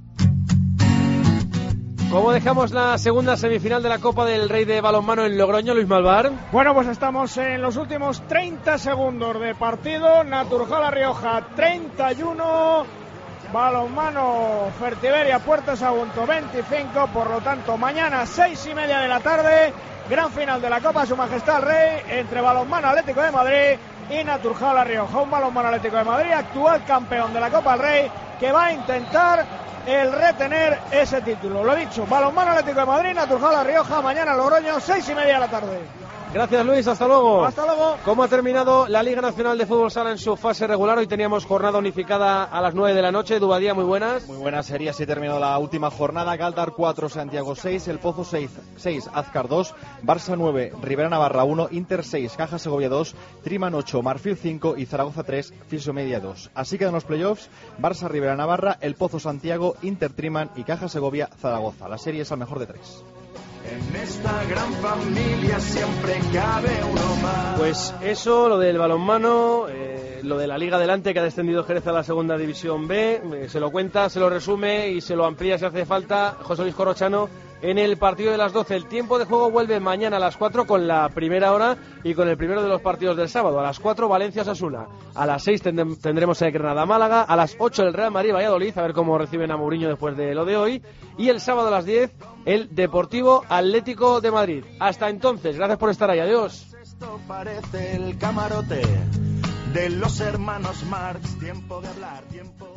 ¿Cómo dejamos la segunda semifinal de la Copa del Rey de balonmano en Logroño, Luis Malvar? Bueno, pues estamos en los últimos treinta segundos de partido. Naturja La Rioja treinta y uno, balonmano Fertiberia Puerto Sagunto veinticinco. Por lo tanto, mañana seis y media de la tarde, gran final de la Copa Su Majestad el Rey entre balonmano Atlético de Madrid y Naturja La Rioja. Un balonmano Atlético de Madrid, actual campeón de la Copa del Rey, que va a intentar el retener ese título. Lo dicho, balonmano Atlético de Madrid, Naturja La Rioja, mañana Logroño, seis y media de la tarde. Gracias, Luis, hasta luego. Hasta luego. ¿Cómo ha terminado la Liga Nacional de Fútbol Sala en su fase regular? Hoy teníamos jornada unificada a las nueve de la noche. Dubadía, muy buenas. Muy buenas, sería así terminó la última jornada. Galdar cuatro, Santiago seis, El Pozo seis, Azcar dos, Barça nueve, Ribera Navarra uno, Inter seis, Caja Segovia dos, Triman ocho, Marfil cinco y Zaragoza tres, Filso Media dos. Así quedan los playoffs: Barça Ribera Navarra, El Pozo Santiago, Inter Triman y Caja Segovia Zaragoza. La serie es al mejor de tres. En esta gran familia siempre cabe uno más. Pues eso, lo del balonmano, eh, lo de la Liga Adelante, que ha descendido Jerez a la segunda división B, eh, se lo cuenta, se lo resume y se lo amplía si hace falta José Luis Corrochano en el partido de las doce. El tiempo de juego vuelve mañana a las cuatro con la primera hora y con el primero de los partidos del sábado. A las cuatro, Valencia-Osasuna. A las seis tendrem- tendremos el Granada-Málaga. A las ocho, el Real Madrid-Valladolid, a ver cómo reciben a Mourinho después de lo de hoy. Y el sábado a las diez, el Deportivo Atlético de Madrid. Hasta entonces, gracias por estar ahí. Adiós. Esto parece el camarote de los hermanos Marx. Tiempo de hablar, tiempo...